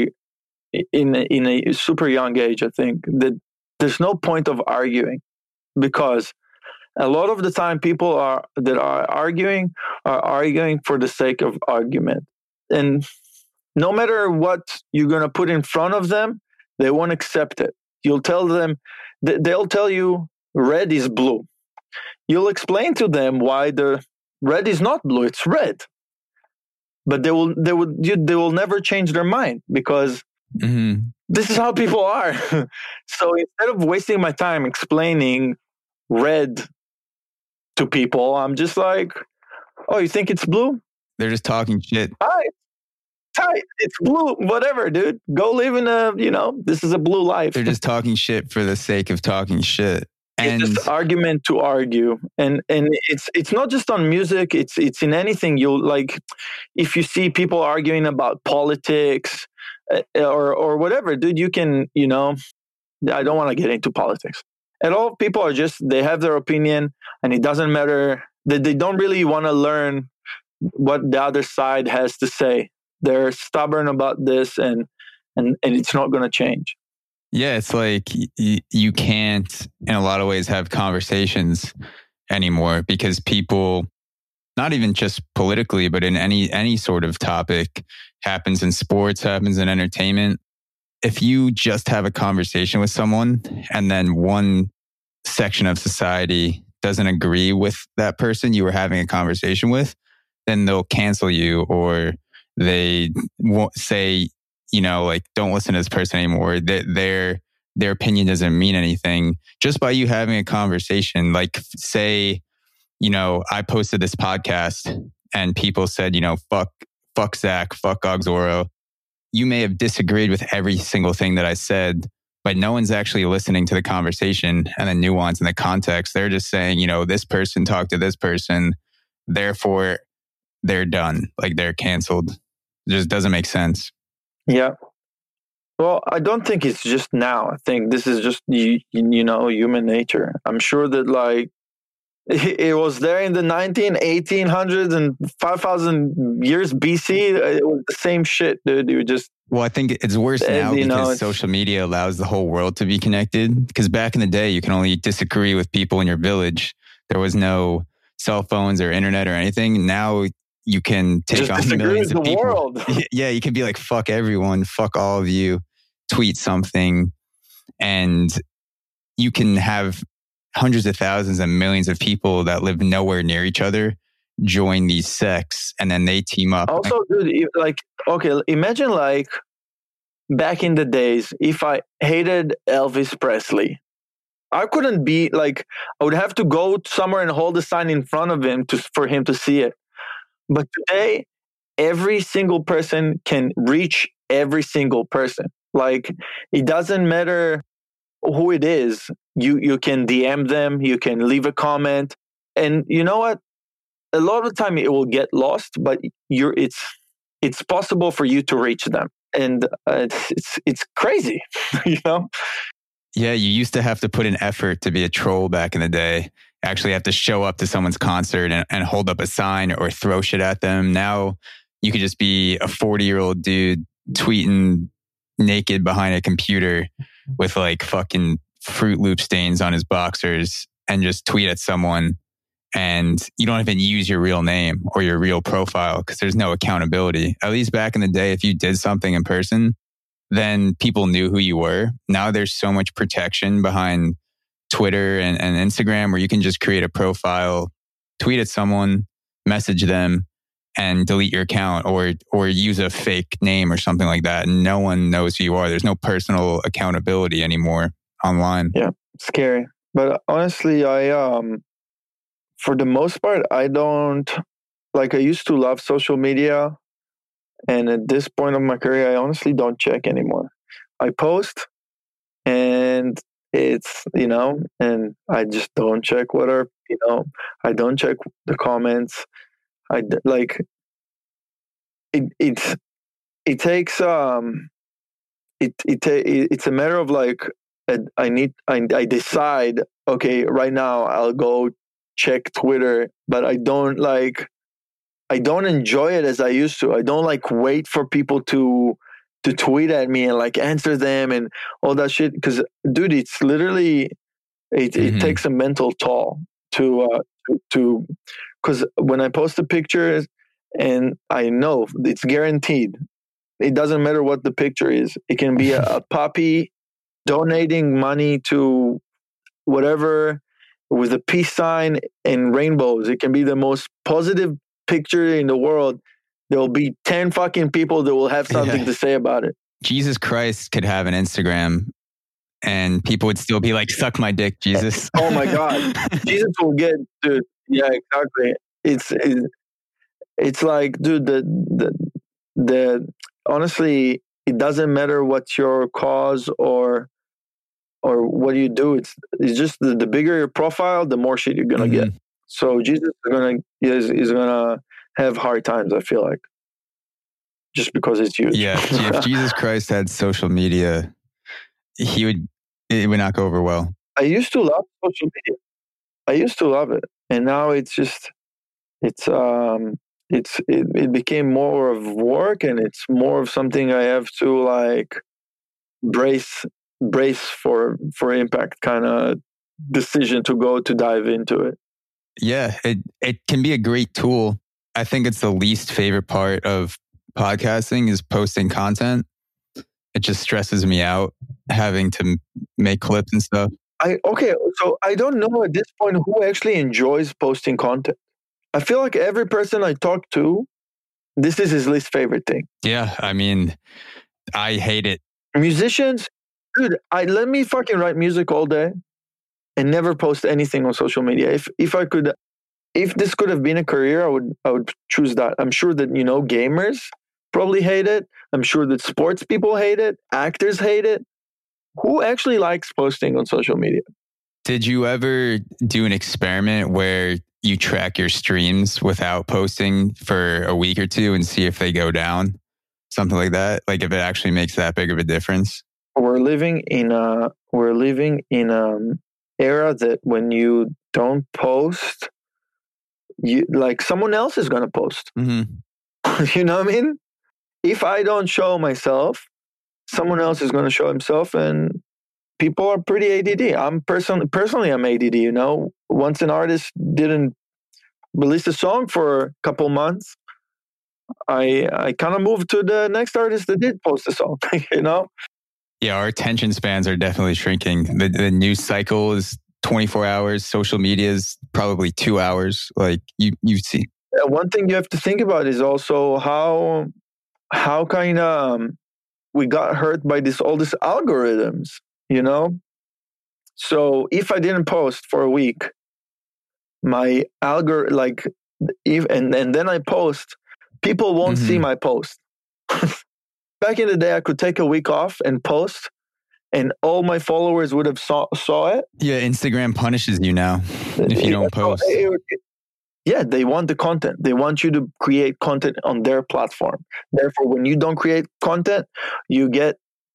in a super young age, I think, that there's no point of arguing, because a lot of the time people that are arguing for the sake of argument. And no matter what you're going to put in front of them, they won't accept it. You'll tell them, they'll tell you red is blue. You'll explain to them why the red is not blue, it's red. But they will never change their mind, because this is how people are. So instead of wasting my time explaining red to people, I'm just like, oh, you think it's blue? They're just talking shit. Tight, it's blue, whatever, dude. Go live in this is a blue life. They're just talking shit for the sake of talking shit. And it's just argument to argue. And it's not just on music, it's in anything. You'll like, if you see people arguing about politics or whatever, dude, you can, you know, I don't want to get into politics at all. People are just, they have their opinion, and it doesn't matter. They don't really want to learn what the other side has to say. They're stubborn about this, and it's not going to change. Yeah, it's like you can't, in a lot of ways, have conversations anymore, because people, not even just politically, but in any sort of topic, happens in sports, happens in entertainment. If you just have a conversation with someone and then one section of society doesn't agree with that person you were having a conversation with, then they'll cancel you, or they won't say, you know, like, don't listen to this person anymore. Their opinion doesn't mean anything. Just by you having a conversation, like, say, you know, I posted this podcast and people said, fuck Zach, fuck Ogzoro. You may have disagreed with every single thing that I said, but no one's actually listening to the conversation and the nuance and the context. They're just saying, this person talked to this person, therefore they're done. Like they're canceled. It just doesn't make sense. Yeah. Well, I don't think it's just now. I think this is just, human nature. I'm sure that like it was there in the 1800s and 5,000 years BC. It was the same shit, dude. You just... Well, I think it's worse now because social media allows the whole world to be connected. Because back in the day, you can only disagree with people in your village. There was no cell phones or internet or anything. Now you can take just on millions of people. World. Yeah, you can be like, fuck everyone, fuck all of you, tweet something, and you can have hundreds of thousands and millions of people that live nowhere near each other join these sects, and then they team up. Also, dude, imagine like back in the days, if I hated Elvis Presley, I couldn't be like, I would have to go somewhere and hold a sign in front of him for him to see it. But today, every single person can reach every single person. Like, it doesn't matter who it is. You can DM them, you can leave a comment. And you know what? A lot of the time it will get lost, but it's possible for you to reach them. And it's crazy, Yeah, you used to have to put an effort to be a troll back in the day. Actually have to show up to someone's concert and hold up a sign or throw shit at them. Now you could just be a 40-year-old dude tweeting naked behind a computer with like fucking Fruit Loop stains on his boxers and just tweet at someone, and you don't even use your real name or your real profile because there's no accountability. At least back in the day, if you did something in person, then people knew who you were. Now there's so much protection behind Twitter and Instagram where you can just create a profile, tweet at someone, message them, and delete your account or use a fake name or something like that. And no one knows who you are. There's no personal accountability anymore online. Yeah, scary. But honestly, for the most part, I don't, like, I used to love social media. And at this point of my career, I honestly don't check anymore. I post and it's, and I just don't check I don't check the comments. It takes, it's a matter of like, I decide, okay, right now I'll go check Twitter, but I don't enjoy it as I used to. I don't wait for people to tweet at me and answer them and all that shit. Because dude, it's literally it takes a mental toll to because when I post a picture and I know it's guaranteed, it doesn't matter what the picture is. It can be a puppy donating money to whatever with a peace sign and rainbows. It can be the most positive picture in the world. There will be 10 fucking people that will have something to say about it. Jesus Christ could have an Instagram and people would still be like, suck my dick, Jesus. Oh my God. Jesus will get, dude. Yeah, exactly. It's like, dude, the honestly, it doesn't matter what's your cause or what you do. It's just the bigger your profile, the more shit you're going to get. So Jesus is gonna have hard times, I feel like, just because it's huge. Yeah, if Jesus Christ had social media, it would not go over well. I used to love social media. I used to love it, and now it became more of work, and it's more of something I have to brace for impact kind of decision to dive into it. Yeah, it can be a great tool. I think it's the least favorite part of podcasting is posting content. It just stresses me out having to make clips and stuff. So I don't know at this point who actually enjoys posting content. I feel like every person I talk to, this is his least favorite thing. Yeah, I mean, I hate it. Musicians, dude, let me fucking write music all day and never post anything on social media. If I could if this could have been a career, I would choose that. I'm sure that, you know, gamers probably hate it. I'm sure that sports people hate it. Actors hate it. Who actually likes posting on social media? Did you ever do an experiment where you track your streams without posting for a week or two and see if they go down? Something like that? Like if it actually makes that big of a difference? We're living in a era that when you don't post, you like someone else is gonna post. Mm-hmm. You know what I mean? If I don't show myself, someone else is gonna show himself, and people are pretty ADD. I'm personally I'm ADD. You know, once an artist didn't release a song for a couple months, I kind of moved to the next artist that did post a song. You know. Yeah, our attention spans are definitely shrinking. The news cycle is 24 hours. Social media is probably 2 hours. Like you see. One thing you have to think about is also how kind of we got hurt by all these algorithms, you know? So if I didn't post for a week, my and then I post, people won't see my post. Back in the day, I could take a week off and post, and all my followers would have saw it. Yeah, Instagram punishes you now if you don't post. Yeah, they want the content. They want you to create content on their platform. Therefore, when you don't create content, you get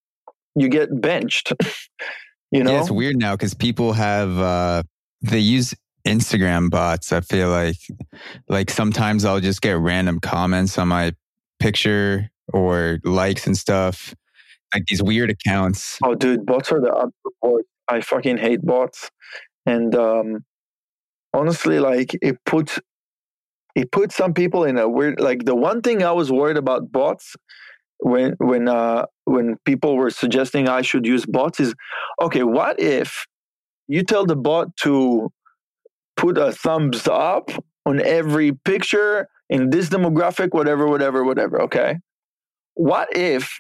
benched. You know? Yeah, it's weird now because people have they use Instagram bots. I feel like sometimes I'll just get random comments on my picture or likes and stuff, like these weird accounts. Oh, dude, bots are the absolute worst. I fucking hate bots, and honestly, like it puts some people in a weird. Like the one thing I was worried about bots when people were suggesting I should use bots is, okay, what if you tell the bot to put a thumbs up on every picture in this demographic, whatever, okay? What if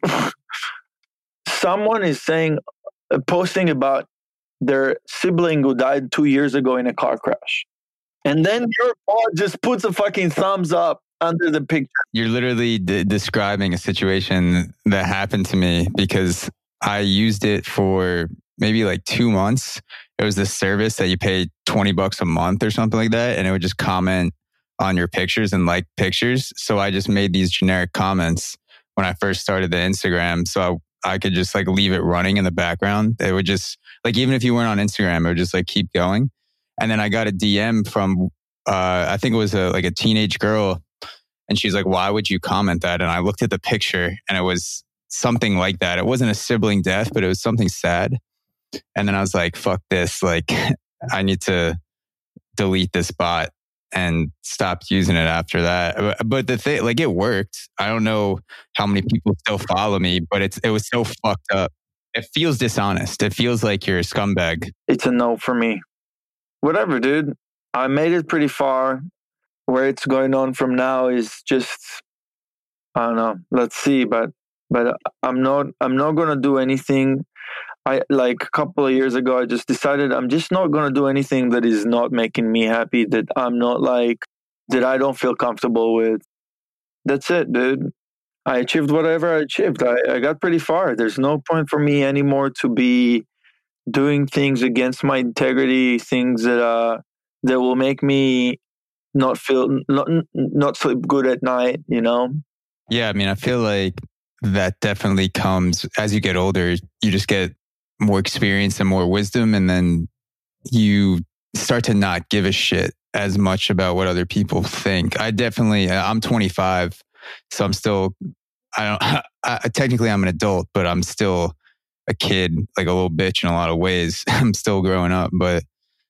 someone is posting about their sibling who died 2 years ago in a car crash, and then your bot just puts a fucking thumbs up under the picture? You're literally describing a situation that happened to me because I used it for maybe like 2 months. It was this service that you pay $20 a month or something like that, and it would just comment on your pictures and like pictures. So I just made these generic comments when I first started the Instagram, so I could just like leave it running in the background. It would just like, even if you weren't on Instagram, it would just like keep going. And then I got a DM from I think it was like a teenage girl, and she's like, "Why would you comment that?" And I looked at the picture, and it was something like that. It wasn't a sibling death, but it was something sad. And then I was like, "Fuck this! Like, I need to delete this bot." And stopped using it after that. But the thing, like, it worked. I don't know how many people still follow me, but it was so fucked up. It feels dishonest. It feels like you're a scumbag. It's a no for me. Whatever, dude. I made it pretty far. Where it's going on from now is just, I don't know. Let's see. But I'm not gonna do anything. Like a couple of years ago, I just decided I'm just not going to do anything that is not making me happy, that I'm not like, that I don't feel comfortable with. That's it, dude. I achieved whatever I achieved. I got pretty far. There's no point for me anymore to be doing things against my integrity, things that will make me not sleep good at night, you know? Yeah, I mean, I feel like that definitely comes as you get older. You just get more experience and more wisdom, and then you start to not give a shit as much about what other people think. I'm 25, so I'm still, technically I'm an adult, but I'm still a kid, like a little bitch in a lot of ways. I'm still growing up, but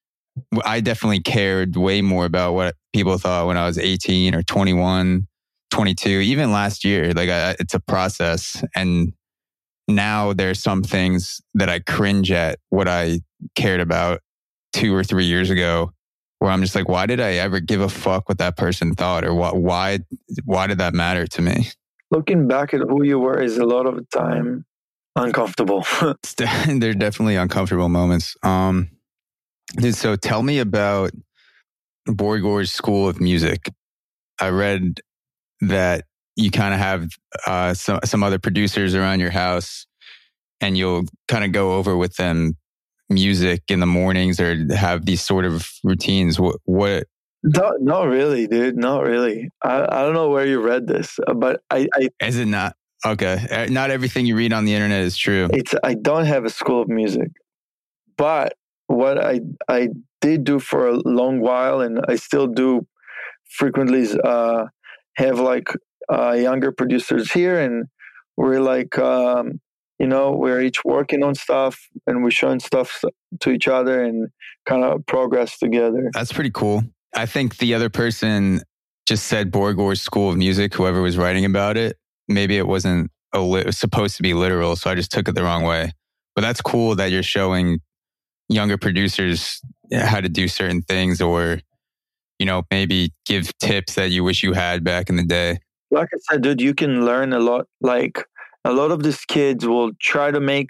I definitely cared way more about what people thought when I was 18 or 21, 22, even last year. Like it's a process. And now there's some things that I cringe at what I cared about 2 or 3 years ago, where I'm just like, why did I ever give a fuck what that person thought? Or why did that matter to me? Looking back at who you were is a lot of the time uncomfortable. They're definitely uncomfortable moments. Dude, so tell me about Borgor's School of Music. I read that you kind of have some other producers around your house, and you'll kind of go over with them music in the mornings or have these sort of routines. What? No, not really, dude. Not really. I don't know where you read this, but I is it not? Okay. Not everything you read on the internet is true. I don't have a school of music, but what I did do for a long while, and I still do frequently, is have like younger producers here, and we're like, we're each working on stuff and we're showing stuff to each other and kind of progress together. That's pretty cool. I think the other person just said Borgor's School of Music, whoever was writing about it. Maybe it wasn't supposed to be literal, so I just took it the wrong way. But that's cool that you're showing younger producers how to do certain things, or, maybe give tips that you wish you had back in the day. Like I said, dude, you can learn a lot. Like, a lot of these kids will try to make,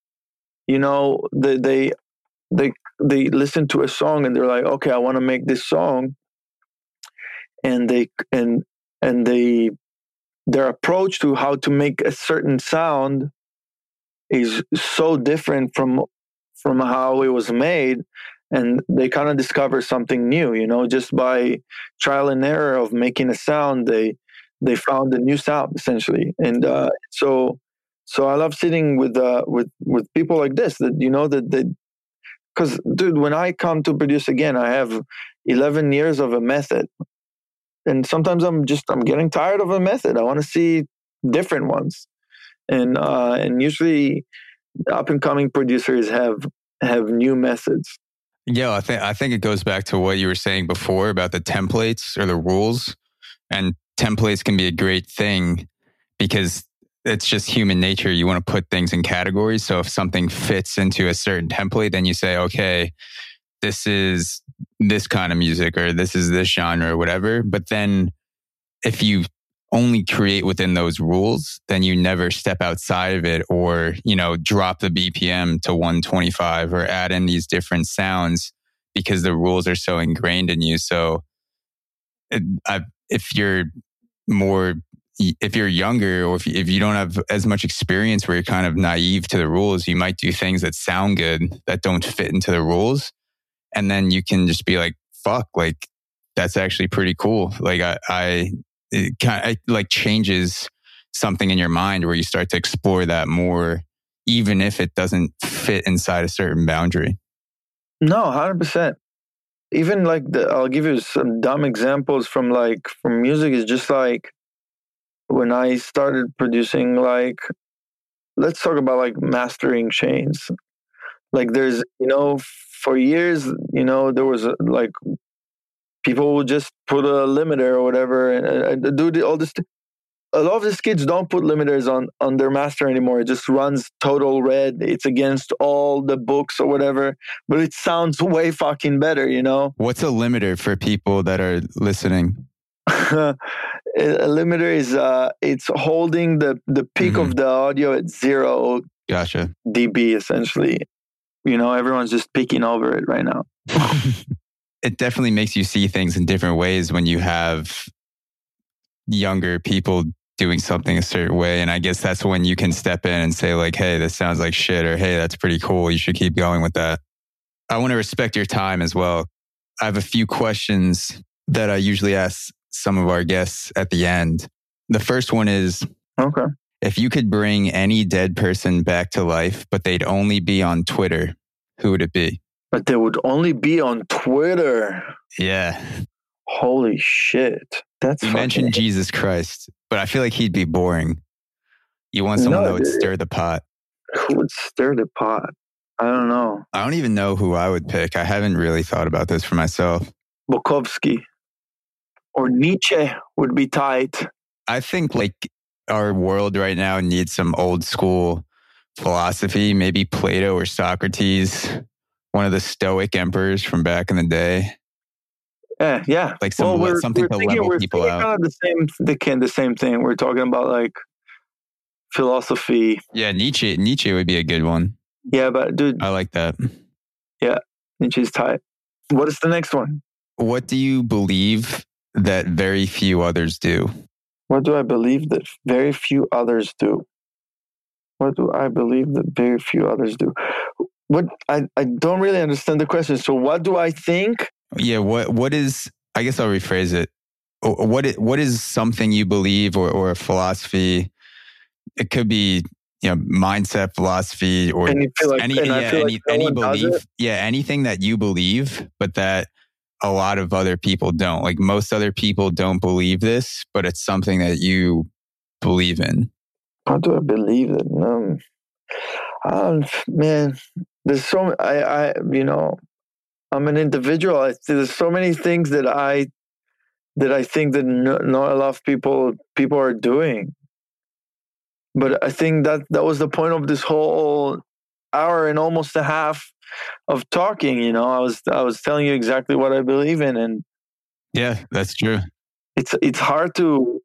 they listen to a song and they're like, okay, I want to make this song, and their approach to how to make a certain sound is so different from how it was made, and they kind of discover something new, just by trial and error of making a sound. They found a new sound essentially, and so I love sitting with people like this that because, dude, when I come to produce again, I have 11 years of a method, and sometimes I'm getting tired of a method. I want to see different ones, and usually up and coming producers have new methods. Yeah, I think it goes back to what you were saying before about the templates or the rules. And templates can be a great thing because it's just human nature. You want to put things in categories. So if something fits into a certain template, then you say, okay, this is this kind of music, or this is this genre, or whatever. But then if you only create within those rules, then you never step outside of it, or, drop the BPM to 125 or add in these different sounds because the rules are so ingrained in you. So if you're younger, or if you don't have as much experience, where you're kind of naive to the rules, you might do things that sound good that don't fit into the rules. And then you can just be like, fuck, like, that's actually pretty cool. Like it kind of changes something in your mind, where you start to explore that more, even if it doesn't fit inside a certain boundary. No, 100%. Even I'll give you some dumb examples from music. Is just like when I started producing, let's talk about mastering chains. There's, for years, there was people would just put a limiter or whatever and do all this. A lot of these kids don't put limiters on their master anymore. It just runs total red. It's against all the books or whatever, but it sounds way fucking better, What's a limiter for people that are listening? A limiter is it's holding the peak of the audio at 0 Gotcha. dB essentially. Everyone's just peeking over it right now. It definitely makes you see things in different ways when you have younger people doing something a certain way. And I guess that's when you can step in and say hey, this sounds like shit, or hey, that's pretty cool, you should keep going with that. I want to respect your time as well. I have a few questions that I usually ask some of our guests at the end. The first one is, okay, if you could bring any dead person back to life, but they'd only be on Twitter, who would it be? But they would only be on Twitter. Yeah. Holy shit. You mentioned Jesus Christ, but I feel like he'd be boring. You want someone that would stir the pot. Who would stir the pot? I don't know. I don't even know who I would pick. I haven't really thought about this for myself. Bukowski or Nietzsche would be tight. I think our world right now needs some old school philosophy, maybe Plato or Socrates, one of the Stoic emperors from back in the day. Yeah. Something to level people out. Kind of the same thing. We're talking about philosophy. Yeah, Nietzsche would be a good one. Yeah, but dude, I like that. Yeah, Nietzsche's tight. What is the next one? what do you believe that very few others do? What do I believe that very few others do? What do I believe that very few others do? What I don't really understand the question. So what do I think? Yeah, what is, I guess I'll rephrase it. What is something you believe or a philosophy? It could be, mindset, philosophy, or And you feel like, any belief. Yeah, anything that you believe, but that a lot of other people don't. Like most other people don't believe this, but it's something that you believe in. How do I believe it? Man, there's so I'm an individual. There's so many things that I think that not a lot of people are doing. But I think that was the point of this whole hour and almost a half of talking. I was telling you exactly what I believe in, and yeah, that's true. It's hard to.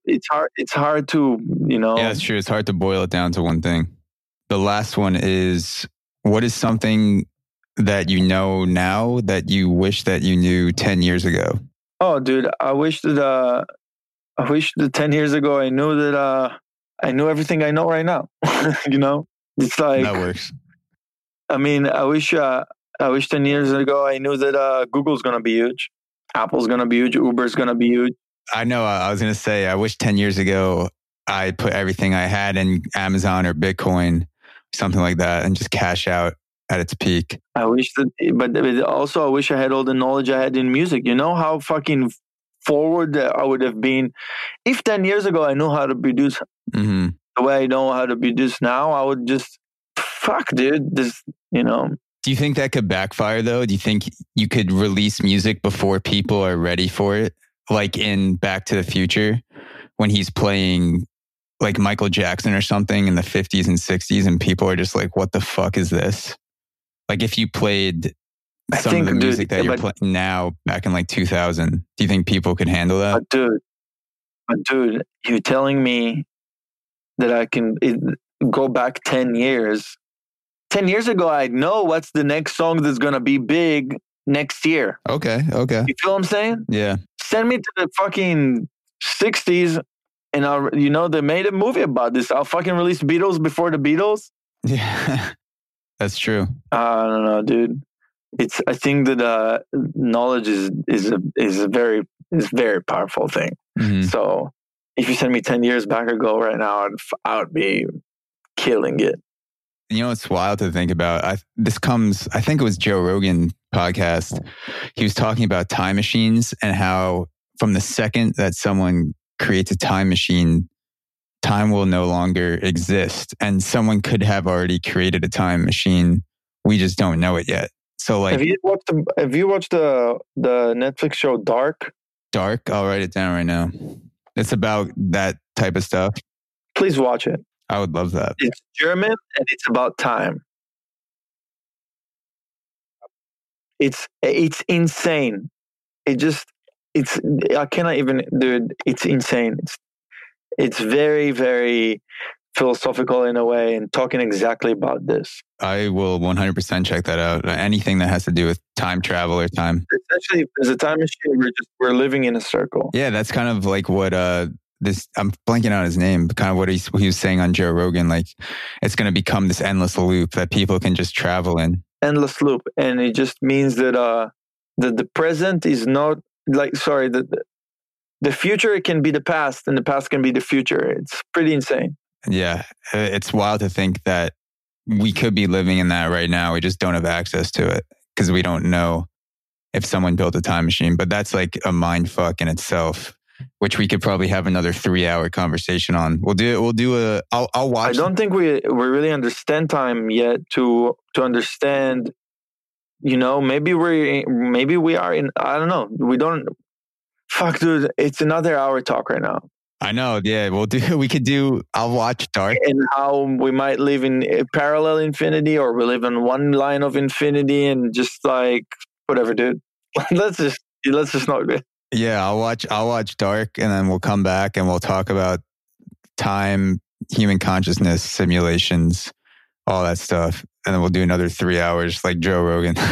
Yeah, it's true. It's hard to boil it down to one thing. The last one is, what is something that you know now that you wish that you knew 10 years ago? Oh, dude, I wish that 10 years ago I knew that I knew everything I know right now. It's like that works. I mean, I wish 10 years ago I knew that Google's gonna be huge, Apple's gonna be huge, Uber's gonna be huge. I know. I was gonna say, I wish 10 years ago I put everything I had in Amazon or Bitcoin, something like that, and just cash out at its peak. I wish that, but also I wish I had all the knowledge I had in music. You know how fucking forward I would have been if 10 years ago I knew how to produce the way I know how to produce now. I would just dude. Do you think that could backfire though? Do you think you could release music before people are ready for it? Like in Back to the Future, when he's playing like Michael Jackson or something in the 50s and 60s, and people are just like, what the fuck is this? Like if you played some of the music that you're playing now back in like 2000, do you think people could handle that? But dude, you're telling me that I can go back 10 years. 10 years ago, I know what's the next song that's going to be big next year. Okay. You feel what I'm saying? Yeah. Send me to the fucking 60s and they made a movie about this. I'll fucking release Beatles before the Beatles. Yeah, that's true. I don't know, dude. I think that knowledge is a very powerful thing. Mm-hmm. So if you send me 10 years back ago right now, I would be killing it. It's wild to think about. I think it was Joe Rogan podcast. He was talking about time machines and how from the second that someone creates a time machine, time will no longer exist. And someone could have already created a time machine. We just don't know it yet. So like, have you watched the Netflix show Dark? Dark? I'll write it down right now. It's about that type of stuff. Please watch it. I would love that. It's German and it's about time. It's insane. I cannot even, dude, it's insane. It's very, very philosophical in a way and talking exactly about this. I will 100% check that out. Anything that has to do with time travel or time. Essentially, as a time machine, we're living in a circle. Yeah, that's kind of like what I'm blanking out his name, but kind of what he was saying on Joe Rogan. Like, it's going to become this endless loop that people can just travel in. Endless loop. And it just means that the present is not the future can be the past and the past can be the future. It's pretty insane. Yeah. It's wild to think that we could be living in that right now. We just don't have access to it because we don't know if someone built a time machine. But that's like a mind fuck in itself, which we could probably have another 3-hour conversation on. I'll watch. I don't think we really understand time yet to understand, maybe we are in, I don't know. We don't, fuck dude, it's another hour talk right now. I know. Yeah. I'll watch Dark. And how we might live in a parallel infinity or we live in one line of infinity and just like, whatever, dude. let's just not. Yeah, I'll watch Dark and then we'll come back and we'll talk about time, human consciousness, simulations, all that stuff. And then we'll do another 3 hours like Joe Rogan.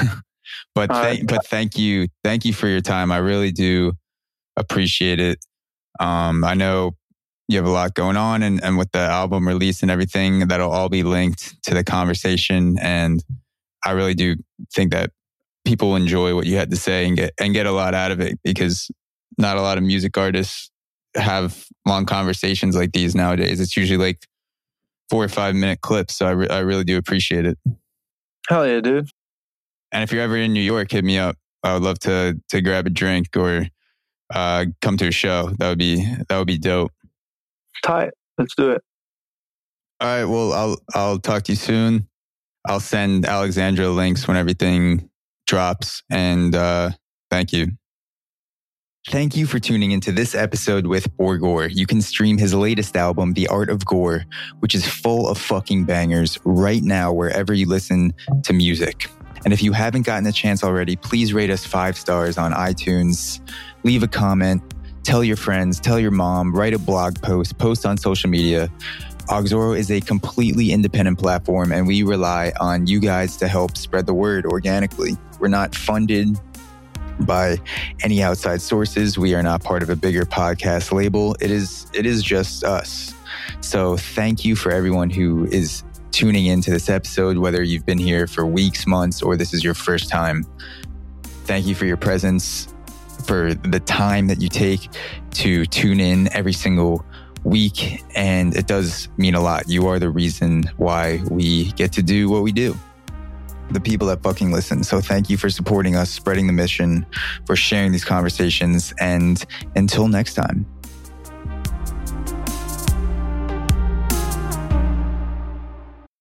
But thank you for your time. I really do appreciate it. I know you have a lot going on, and with the album release and everything, that'll all be linked to the conversation. And I really do think that people enjoy what you had to say and get a lot out of it, because not a lot of music artists have long conversations like these nowadays. It's usually like 4 or 5 minute clips. So I really do appreciate it. Hell yeah, dude. And if you're ever in New York, hit me up. I would love to grab a drink or come to a show. That would be dope. Tight. Let's do it. All right. Well, I'll talk to you soon. I'll send Alexandra links when everything drops. And thank you. Thank you for tuning into this episode with Borgore. You can stream his latest album, The Art of Gore, which is full of fucking bangers, right now wherever you listen to music. And if you haven't gotten a chance already, please rate us 5 stars on iTunes. Leave a comment, tell your friends, tell your mom, write a blog post on social media. Auxoro is a completely independent platform, and we rely on you guys to help spread the word organically. We're not funded by any outside sources. We are not part of a bigger podcast label. It is just us. So thank you for everyone who is tuning into this episode, whether you've been here for weeks, months, or this is your first time. Thank you for your presence, for the time that you take to tune in every single week. And it does mean a lot. You are the reason why we get to do what we do. The people that fucking listen. So thank you for supporting us, spreading the mission, for sharing these conversations. And until next time.